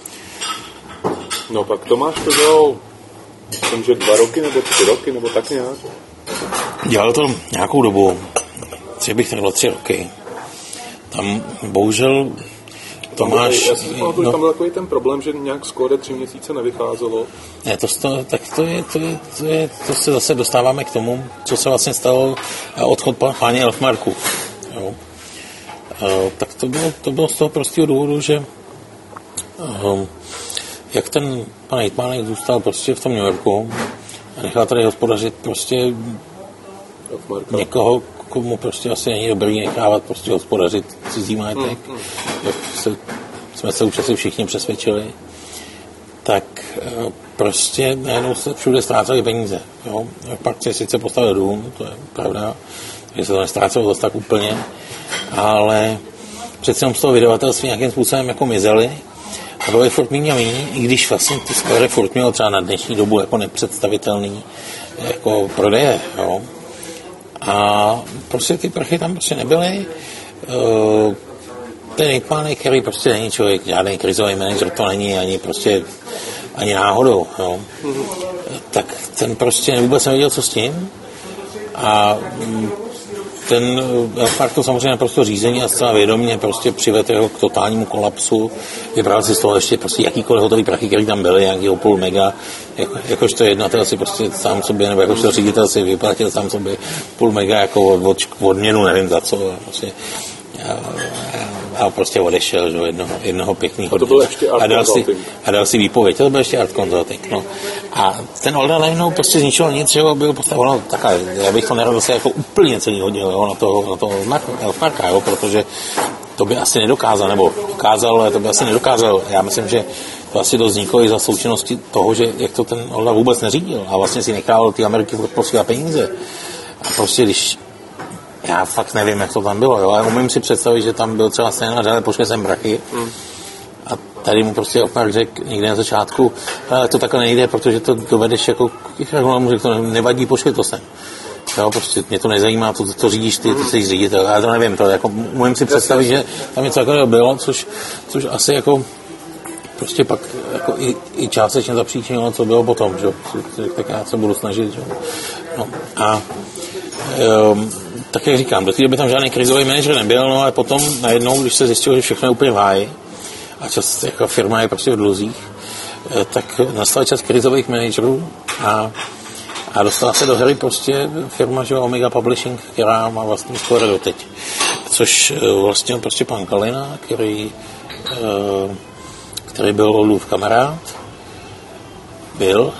No pak Tomáš to dělal, myslím, že 2 roky nebo 3 roky, nebo tak nějak. Dělal to nějakou dobu. Bych řekl 3 roky. Tam bohužel Tomáš... Já si pamatuju, že tam byl takový ten problém, že nějak skoro 3 měsíce nevycházelo. Ne, to se zase dostáváme k tomu, co se vlastně stalo odchod páně Elfmarku. Jo. Tak to bylo z toho prostého důvodu, že jak ten pan hejtmánek zůstal prostě v tom New Yorku a nechal tady hospodařit prostě někoho, komu prostě asi není dobrý nechávat prostě hospodařit cizí majetek. Jak jsme se už asi všichni přesvědčili, tak prostě najednou se všude ztrácely peníze. Jo? Pak se sice postavil dům, to je pravda, že se to nestrácelo zase tak úplně, ale přece jenom z toho vydavatelství nějakým způsobem jako mizely a bylo je furt míň a míň, i když vlastně ty skladry furt mělo třeba na dnešní dobu jako nepředstavitelný jako prodeje. Jo? A prostě ty prachy tam prostě nebyly. Ten hejtmánek, který prostě není člověk, žádný krizový manažer to není, ani náhodou. Jo. Tak ten prostě vůbec nevěděl, co s tím. A ten Elfmark to samozřejmě naprosto řízení a zcela vědomě prostě přivedl ho k totálnímu kolapsu. Vybral si z toho ještě prostě jakýkoliv hotový prachy, který tam byly, nějakýho půl mega, jakožto jednatel si prostě sám sobě, nebo jakožto ředitel si vyplatil sám sobě půl mega jako odměnu, nevím za co. Prostě. A prostě odešel, že jednoho pěkného dne. A dal si výpověď. To byl ještě Art Consulting. No. A ten Olda najednou prostě z ničeho nic, že byl postaven takhle. Já bych to nerad zase jako úplně celý hodil na toho Elfmarka, protože to by asi nedokázal, nebo dokázal, ale to by asi nedokázal. Já myslím, že to asi dost vzniklo i za součinnosti toho, že jak to ten Olda vůbec neřídil a vlastně si nechal ty Ameriky posílat peníze. A prostě když já fakt nevím, jak to tam bylo, jo, ale umím si představit, že tam byl třeba scénář, ale pošle sem prachy. A tady mu prostě Elfmark řekl někde na začátku, ale to takhle nejde, protože to dovedeš jako, mu řekl, to nevadí, pošli to sem. Jo, prostě mě to nezajímá, to řídíš ty jsi ředitel, já to nevím, to jako, umím si představit, že tam něco takového bylo, což asi jako prostě pak jako i částečně zapříčinilo, co bylo potom, že? Tak já se budu snažit, že? No, a Tak jak říkám, do té doby tam žádný krizový manažer nebyl, no a potom najednou, když se zjistilo, že všechno je úplně v háji a čas, jako firma je prostě v dluzích, tak nastal čas krizových manažerů a dostala se do hry prostě firma, že Omega Publishing, která má vlastní Score doteď. Což vlastně prostě pan Kalina, který byl Oldův kamarád, byl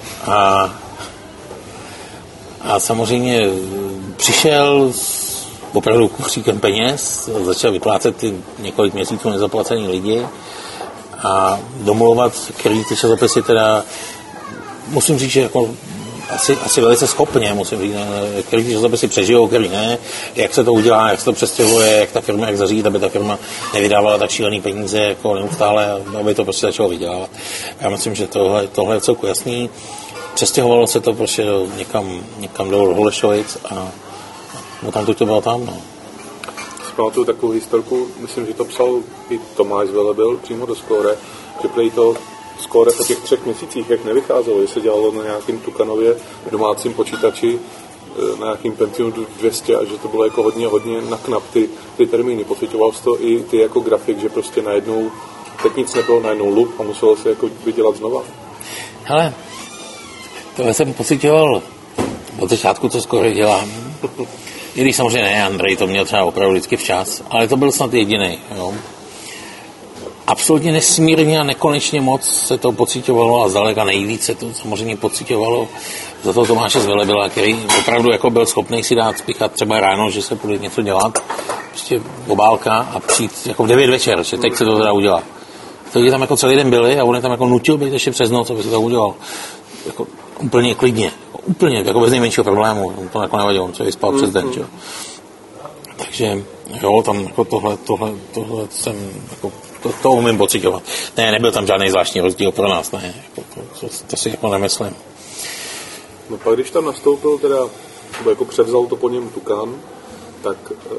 a samozřejmě přišel s opravdu kuchříkem peněz, začal vyplácet ty několik měsíců nezaplacený lidi a domlouvat, který ty časopisy teda, musím říct, že jako asi velice schopně, musím říct, který ty časopisy přežijou, který ne, jak se to udělá, jak se to přestěhuje, jak ta firma, jak zařídit, aby ta firma nevydávala tak šílený peníze jako neustále, aby to prostě začalo vydělávat. Já myslím, že tohle je celku jasný. Přestěhovalo se to prostě někam do Holešovic a tam to bylo tam, no. Pamatuju takovou historku, myslím, že to psal i Tomáš Velebil přímo do Score, že prej to Score po těch 3 měsících, jak nevycházelo, že se dělalo na nějakým Tukanově domácím počítači, na nějakým Pentium 200 a že to bylo jako hodně na knap ty termíny. Pocitoval jsi to i ty jako grafik, že prostě najednou, teď nic nebylo, najednou lup a muselo se jako vydělat znova. Hele, tohle jsem pocitoval od začátku, co Score dělám. I když samozřejmě ne, Andrej to měl třeba opravdu vždycky včas, ale to byl snad jedinej. Jo. Absolutně nesmírně a nekonečně moc se to pocitovalo a zdaleka nejvíc se to samozřejmě pocitovalo za toho Tomáše z Velebila, který opravdu jako byl schopný si dát spíchat třeba ráno, že se bude něco dělat, prostě obálka a přijít jako v 9 večer, že teď se to teda udělá. Lidi tam jako celý den byli a on je tam jako nutil být ještě přes noc, aby se to udělal. Jako úplně klidně. Úplně, jako bez nejmenšího problému, to jako nevadilo, on se vyspal přes den, čo? Takže, jo, tam jako tohle jsem, jako, to umím pocitovat. Ne, nebyl tam žádný zvláštní rozdíl pro nás, ne, jako, to si jako nemyslím. No pak, když tam nastoupil teda, jako převzal to po něm Tukan, tak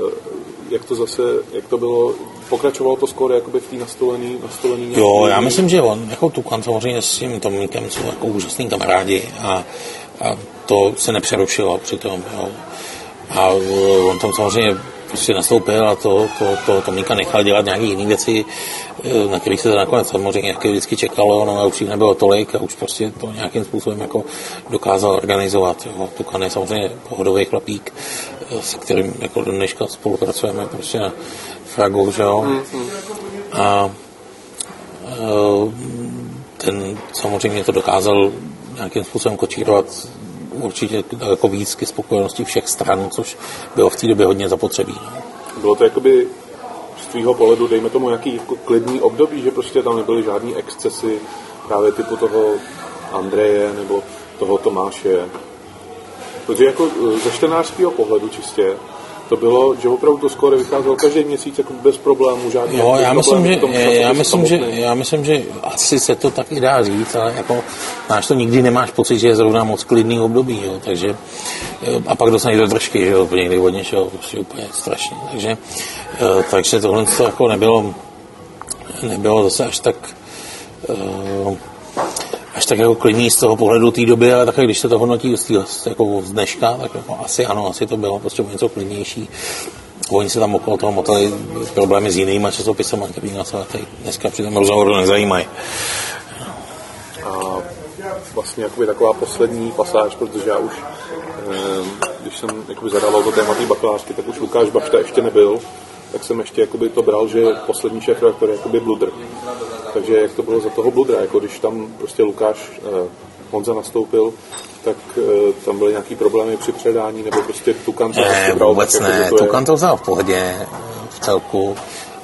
jak to bylo, pokračovalo to Score jakoby v té nastolený Jo, já myslím, že on, jako Tukan samozřejmě s tím Tomíkem jsou jako úžasný kamarádi a to se nepřerušilo přitom, jo. A on tam samozřejmě prostě nastoupil a to Tomíka nechal dělat nějaké jiné věci, na kterých se to nakonec samozřejmě nějaké vždycky čekalo, no a už jich nebylo tolik a už prostě to nějakým způsobem jako dokázal organizovat. Jo. Tukan je samozřejmě pohodový chlapík, se kterým jako do dneška spolupracujeme prostě na Fragu, že jo. A ten samozřejmě to dokázal nějakým způsobem kočírovat určitě jako víc ke spokojenosti všech stran, což bylo v té době hodně zapotřebí. No. Bylo to jakoby z tvýho pohledu, dejme tomu, nějaký jako klidný období, že prostě tam nebyly žádný excesy právě typu toho Andreje nebo toho Tomáše. Protože jako ze čtenářského pohledu čistě to bylo, že opravdu to Score vycházelo každý měsíc jako bez problémů, žádný. Jo, já myslím, že asi se to tak i dá říct, ale jako máš to nikdy nemáš pocit, že je zrovna moc klidný období, jo, takže a pak dostaneš do držky, že jo, někdy od něčeho, prostě úplně strašně, takže tohle to jako nebylo zase až tak jako klidný z toho pohledu té doby, ale také když se to hodnotí jako z dneška, tak jako asi to bylo prostě něco klidnější. Oni se tam okolo toho motali problémy s jinýma časopisama, který nás dneska při tom rozhovoru nezajímají. A vlastně jakoby taková poslední pasáž, protože já už, když jsem jakoby zadával to téma té bakalářky, tak už Lukáš Bašta ještě nebyl, tak jsem ještě jakoby to bral, že poslední šéfredaktor je jakoby Bludr. Takže jak to bylo za toho Bludra, jako když tam prostě Lukáš Honza nastoupil, tak tam byly nějaký problémy při předání, nebo prostě Tukan to prostě bral. Vůbec tak, ne, Tukan to vzal v pohodě, v celku.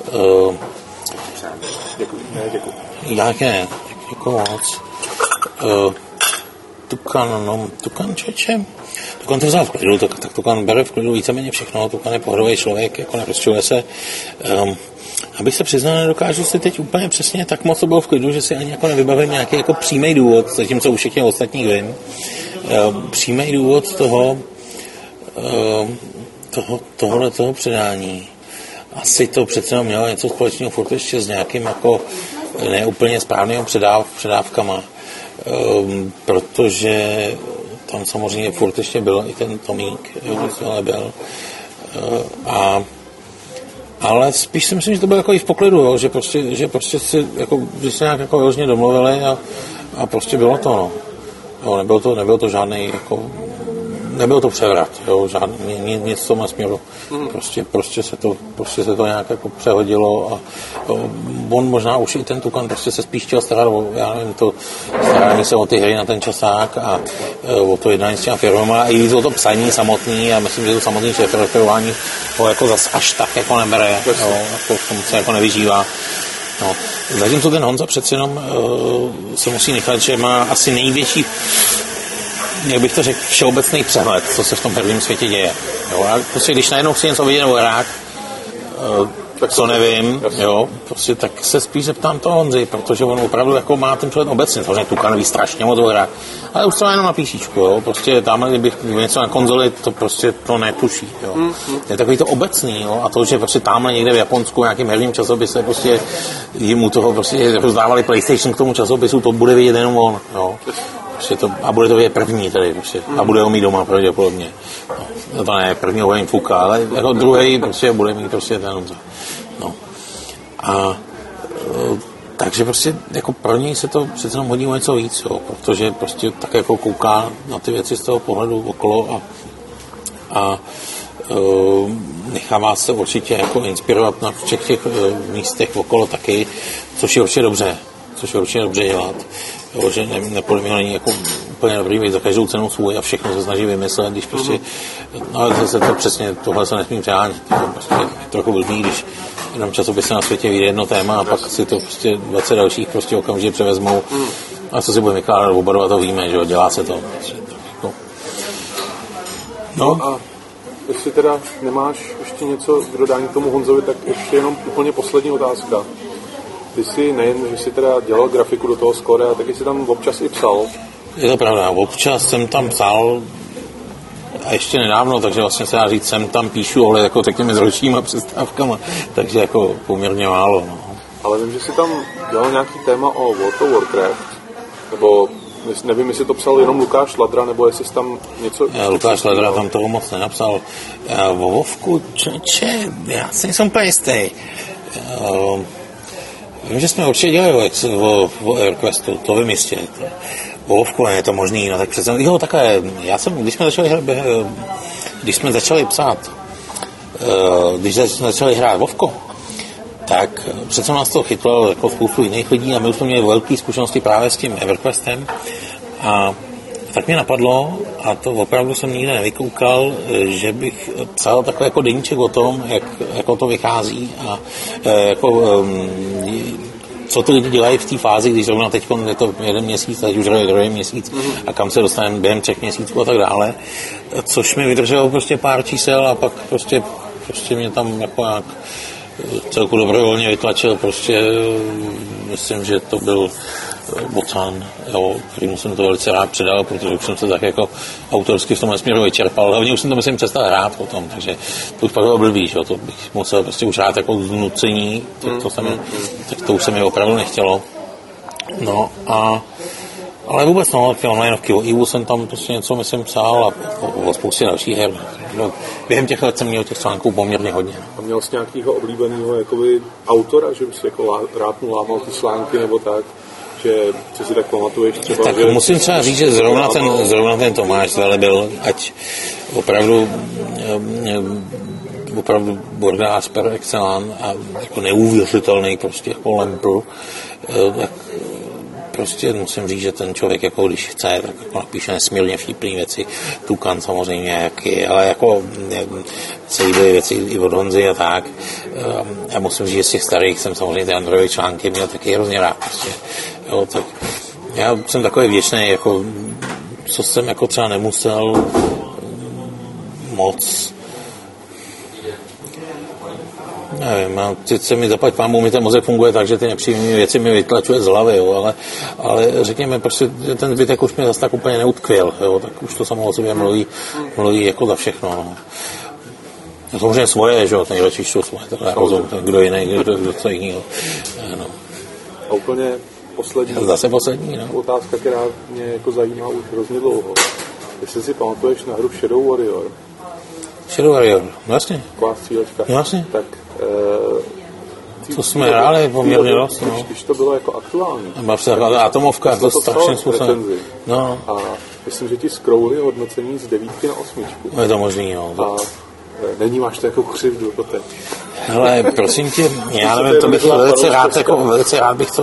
Děkuji. Děkuji moc. Tukan čeče. Tukan to vzal v klidu, tak Tukan bere v klidu víceméně všechno, Tukan je pohodový člověk, jako nerozčiluje se. Abych se přiznal, nedokážu si teď úplně přesně tak moc to bylo v klidu, že si ani jako nevybavím nějaký jako přímý důvod, zatímco u všech těch ostatních vím. Přímý důvod tohoto předání. Asi to přece jenom mělo něco společného furt ještě s nějakým jako neúplně správným předávkama. Protože tam samozřejmě furt ještě byl i ten Tomík, byl. Ale spíš si myslím, že to bylo jako i v poklidu, jo, že prostě si jako, že se nějak jako různě domluvili a prostě bylo to, no. Jo, nebylo to žádný jako, nebyl to převrat, jo, nic v tom směru. Prostě se to nějak jako přehodilo a on možná už i ten Tukan prostě se spíš chtěl starat o, já nevím, to starání se o ty hry na ten časák a o to jednání s těma firmama a i víc o to psaní samotný a myslím, že to samotný šéfredaktorování ho jako zas až tak jako nebere, jo, jako v tom se jako nevyžívá. No. Zatímco ten Honza přeci jenom se musí nechat, že má asi největší, jak bych to řekl, všeobecný přehled, co se v tom herním světě děje. Jo? A prostě když najednou chci něco vidět o hrách, tak co nevím, jo, prostě tak se spíš zeptám toho Honzy, protože on opravdu jako má ten přehled obecně, samozřejmě Tukan ví strašně moc o hrách, ale už to jenom na píšičku, jo, prostě tamhle, kdybych něco na konzoli, to prostě to netuší, jo. Je takový to obecný, jo, a to, že prostě tamhle někde v Japonsku nějakým herním časopise prostě jim u toho prostě rozdávali PlayStation k tomu časopisu, to bude vidět jenom on, jo. Prostě to, a bude to vidět první tady, prostě, a bude ho mít doma pravděpodobně. No, to ne, prvního bude mít Fuka, ale jako druhý prostě bude mít prostě ten Honza. No. A takže prostě jako pro něj se to přece jenom hodí o něco víc, jo, protože prostě tak jako kouká na ty věci z toho pohledu okolo a nechává se určitě jako inspirovat na všech těch místech okolo taky, což je určitě dobře dělat. Jo, že podle mě není jako úplně dobrý být za každou cenu svůj a všechno se snaží vymyslet, když prostě, no ale zase to přesně, tohle se nesmím přehánět, prostě trochu blbý, když jenom časopis na světě vyjde jedno téma a pak si to prostě 20 dalších prostě okamžitě převezmou a co si budeme vykládat, oba dva to víme, že jo, dělá se to. Prostě, tak, no a jestli teda nemáš ještě něco k dodání k tomu Honzovi, tak ještě jenom úplně poslední otázka. Ty jsi nejen, že jsi teda dělal grafiku do toho Score, tak jsi tam občas i psal. Je to pravda, občas jsem tam psal a ještě nedávno, takže vlastně se dá říct, jsem tam píšu, ale jako řekněme s ročníma přestávkama, takže jako poměrně málo. No. Ale vím, že jsi tam dělal nějaký téma o World of Warcraft, nebo nevím, jestli to psal jenom Lukáš Ladra, nebo jestli jsi tam něco... Lukáš Ladra tam toho moc nenapsal. O Vovku, já si nejsem úplně jistý. Vím, že jsme určitě dělali o AirQuestu, to vím jistě. O Vovku je to možný, no tak přece... Jo, takhle, když jsme začali psát, když jsme začali hrát Vovko, tak přece nás to chytlo jako spoustu jiných lidí a my už jsme měli velké zkušenosti právě s tím EverQuestem a tak mě napadlo, a to opravdu jsem nikde nevykoukal, že bych psal takový jako deníček o tom, jak to vychází a co ty lidi dělají v té fázi, když zrovna teď je to 1 měsíc, teď už je 2. měsíc a kam se dostaneme během 3 měsíců a tak dále, což mi vydrželo prostě pár čísel a pak prostě mě tam jako nějak celku dobrovolně vytlačil, prostě myslím, že to byl Bocan, jo, kterýmu jsem to velice rád předal, protože už jsem se tak jako autorsky v tomhle směru vyčerpal. Hlavně už jsem to myslím přestal hrát potom, takže to už pak bylo blbý, že? To bych musel prostě už hrát jako znucení, tak to už se mi opravdu nechtělo. No a ale vůbec no, onlineovky o Evu jsem tam prostě něco myslím psal a o spoustě dalších her. No, během těch let jsem měl těch článků poměrně hodně. A měl jsi nějakého oblíbeného jakoby autora, že bys jako rád mu lámal ty články nebo tak? Že co si tak pamatuješ třeba, tak že... musím třeba říct, že zrovna ten Tomáš Velebil, ať opravdu bordář per excellence a jako neuvěřitelný prostě jako lempl, tak prostě musím říct, že ten člověk, jako když chce, tak jako napíše nesmírně vtipný věci, Tukan samozřejmě jaký, ale jako celý byly věci i od Honzy a tak. A musím říct, že z těch starých jsem samozřejmě ty Androidové články měl taky hrozně rád. Prostě. Jo, tak já jsem takový vděčný, jako, co jsem jako třeba nemusel moc. Nevím, teď se mi zaplať pámu, mi ten mozek funguje tak, že ty nepříjemné věci mi vytlačuje z hlavy, jo, ale řekněme, prostě ten zbytek už mě zase tak úplně neutkvěl, jo, tak už to samo o sobě mluví jako za všechno, no. Samozřejmě svoje, že jo, nejradši čtu svoje, takhle rozum, kdo jiný, kdo co jiného, no. A úplně poslední no. Otázka, která mě jako zajímá už hrozně dlouho. Jestli si pamatuješ na hru Shadow Warrior? Shadow Warrior, no jasně. Taková střílečka. No jasně. Tak, to jsme hráli poměrně dost, no. Když to bylo jako aktuální. A atomovka, to strašně způsobem. No. A myslím, že ti scrolli hodnocení z 9 na 8. No je to možný, jo. A není, máš to jako křivdu poté. Hele, prosím tě, já nevím, to bych velice rád bych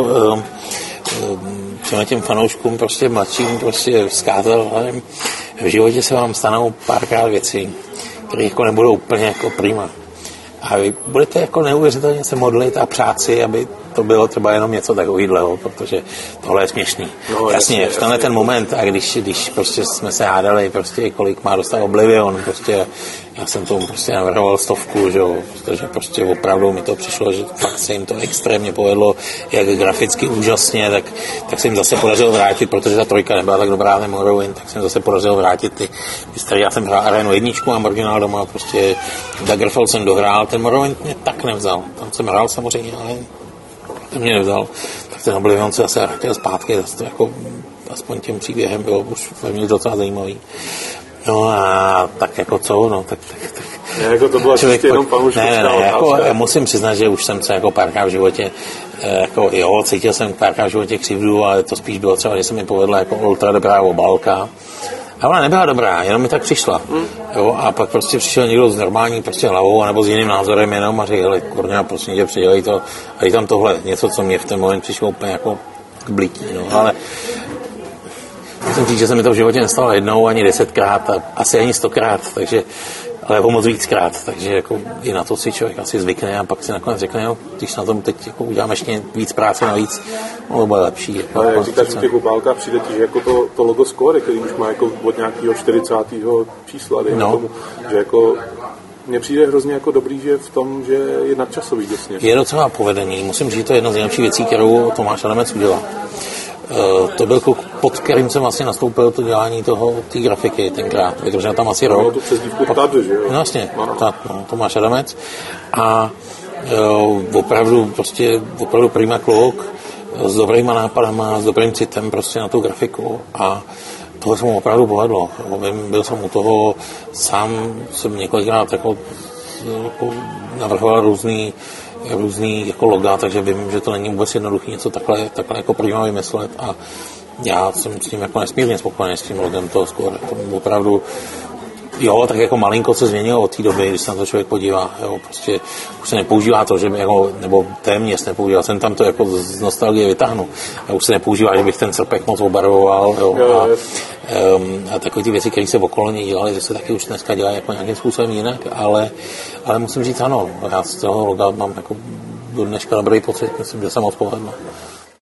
těm fanouškům prostě mladším prostě vzkázal, ale v životě se vám stanou párkrát věci, které jako nebudou úplně jako prima. A vy budete jako neuvěřitelně se modlit a přát si, aby to bylo třeba jenom něco takovýhleho, protože tohle je směšný. No, jasně, v tenhle ten moment, a když prostě jsme se hádali, prostě kolik má dostat Oblivion, prostě já jsem tomu prostě navrhoval 100, že jo, protože prostě opravdu mi to přišlo, že fakt se jim to extrémně povedlo, jak graficky úžasně, tak se jim zase podařilo vrátit, protože ta 3 nebyla tak dobrá, ten Morrowind, tak se jim zase podařilo vrátit ty staré. Já jsem hrál Arenu 1, mám originál doma, prostě Daggerfall jsem dohrál, ten Morrowind mě tak nevzal, tam jsem hrál samozřejmě, ale to mě nevzal, tak ten Oblivion se zase vrátil zpátky, zase to jako aspoň těm příběhem bylo už velmi docela zajímavý. No a tak jako co, no, tak ne, jako to bylo člověk, jenom ne, jako musím přiznat, že už jsem se jako párkrát v životě, jako jo, cítil jsem párkrát v životě křivdu, ale to spíš bylo třeba, že se mi povedla jako ultra dobrá obálka. A ona nebyla dobrá, jenom mi tak přišla. Jo, a pak prostě přišel někdo s normální prostě hlavou, nebo s jiným názorem jenom a řekl, hele, kurňa, prosím tě, přidělej to. A je tam tohle, něco, co mě v ten moment přišlo úplně jako k blití, no, ale musím říct, že se mi to v životě nestalo jednou, ani 10krát, a asi ani 100krát, takže, ale o moc víckrát, takže jako i na to si člověk asi zvykne a pak si nakonec řekne, jo, když na tom teď jako udělám ještě víc práce navíc, to bude lepší. Jako, ale jak říkáš, v těch obálkách přijde ti, že jako to logo Score, který už má jako od nějakého 40. čísla, tomu, že jako mně přijde hrozně jako dobrý, že v tom, že je nadčasový děsně. Je docela povedený, musím říct, to je jedna z nejlepších věcí, kterou Tomáš Adamec udělal. To byl kluk, pod kterým jsem vlastně nastoupil to dělání té grafiky tenkrát. Vydržel tam asi rok. No, to přezdívku Tady, že jo? No vlastně, Tomáš Adamec. A opravdu prima kluk s dobrýma nápadama, s dobrým citem prostě na tu grafiku. A tohle se mu opravdu povedlo. Byl jsem u toho, sám jsem několikrát jako navrhoval různý jako loga, takže vím, že to není vůbec jednoduché něco takhle jako prima vymyslet a já jsem s tím jako nesmírně spokojený s tím logem toho Score. To opravdu, jo, tak jako malinko se změnilo od té doby, když se na to člověk podívá, jo, prostě už se nepoužívá to, že by jako, nebo téměř nepoužívá, jsem tam to jako z nostalgie vytáhnu, a už se nepoužívá, že bych ten srpek moc obarvoval, jo, a takové ty věci, které se okolo něj dělaly, že se taky už dneska dělají jako nějakým způsobem jinak, ale musím říct ano, já z toho loga mám jako do dneška dobrý pocit, myslím, že jsem moc povedl.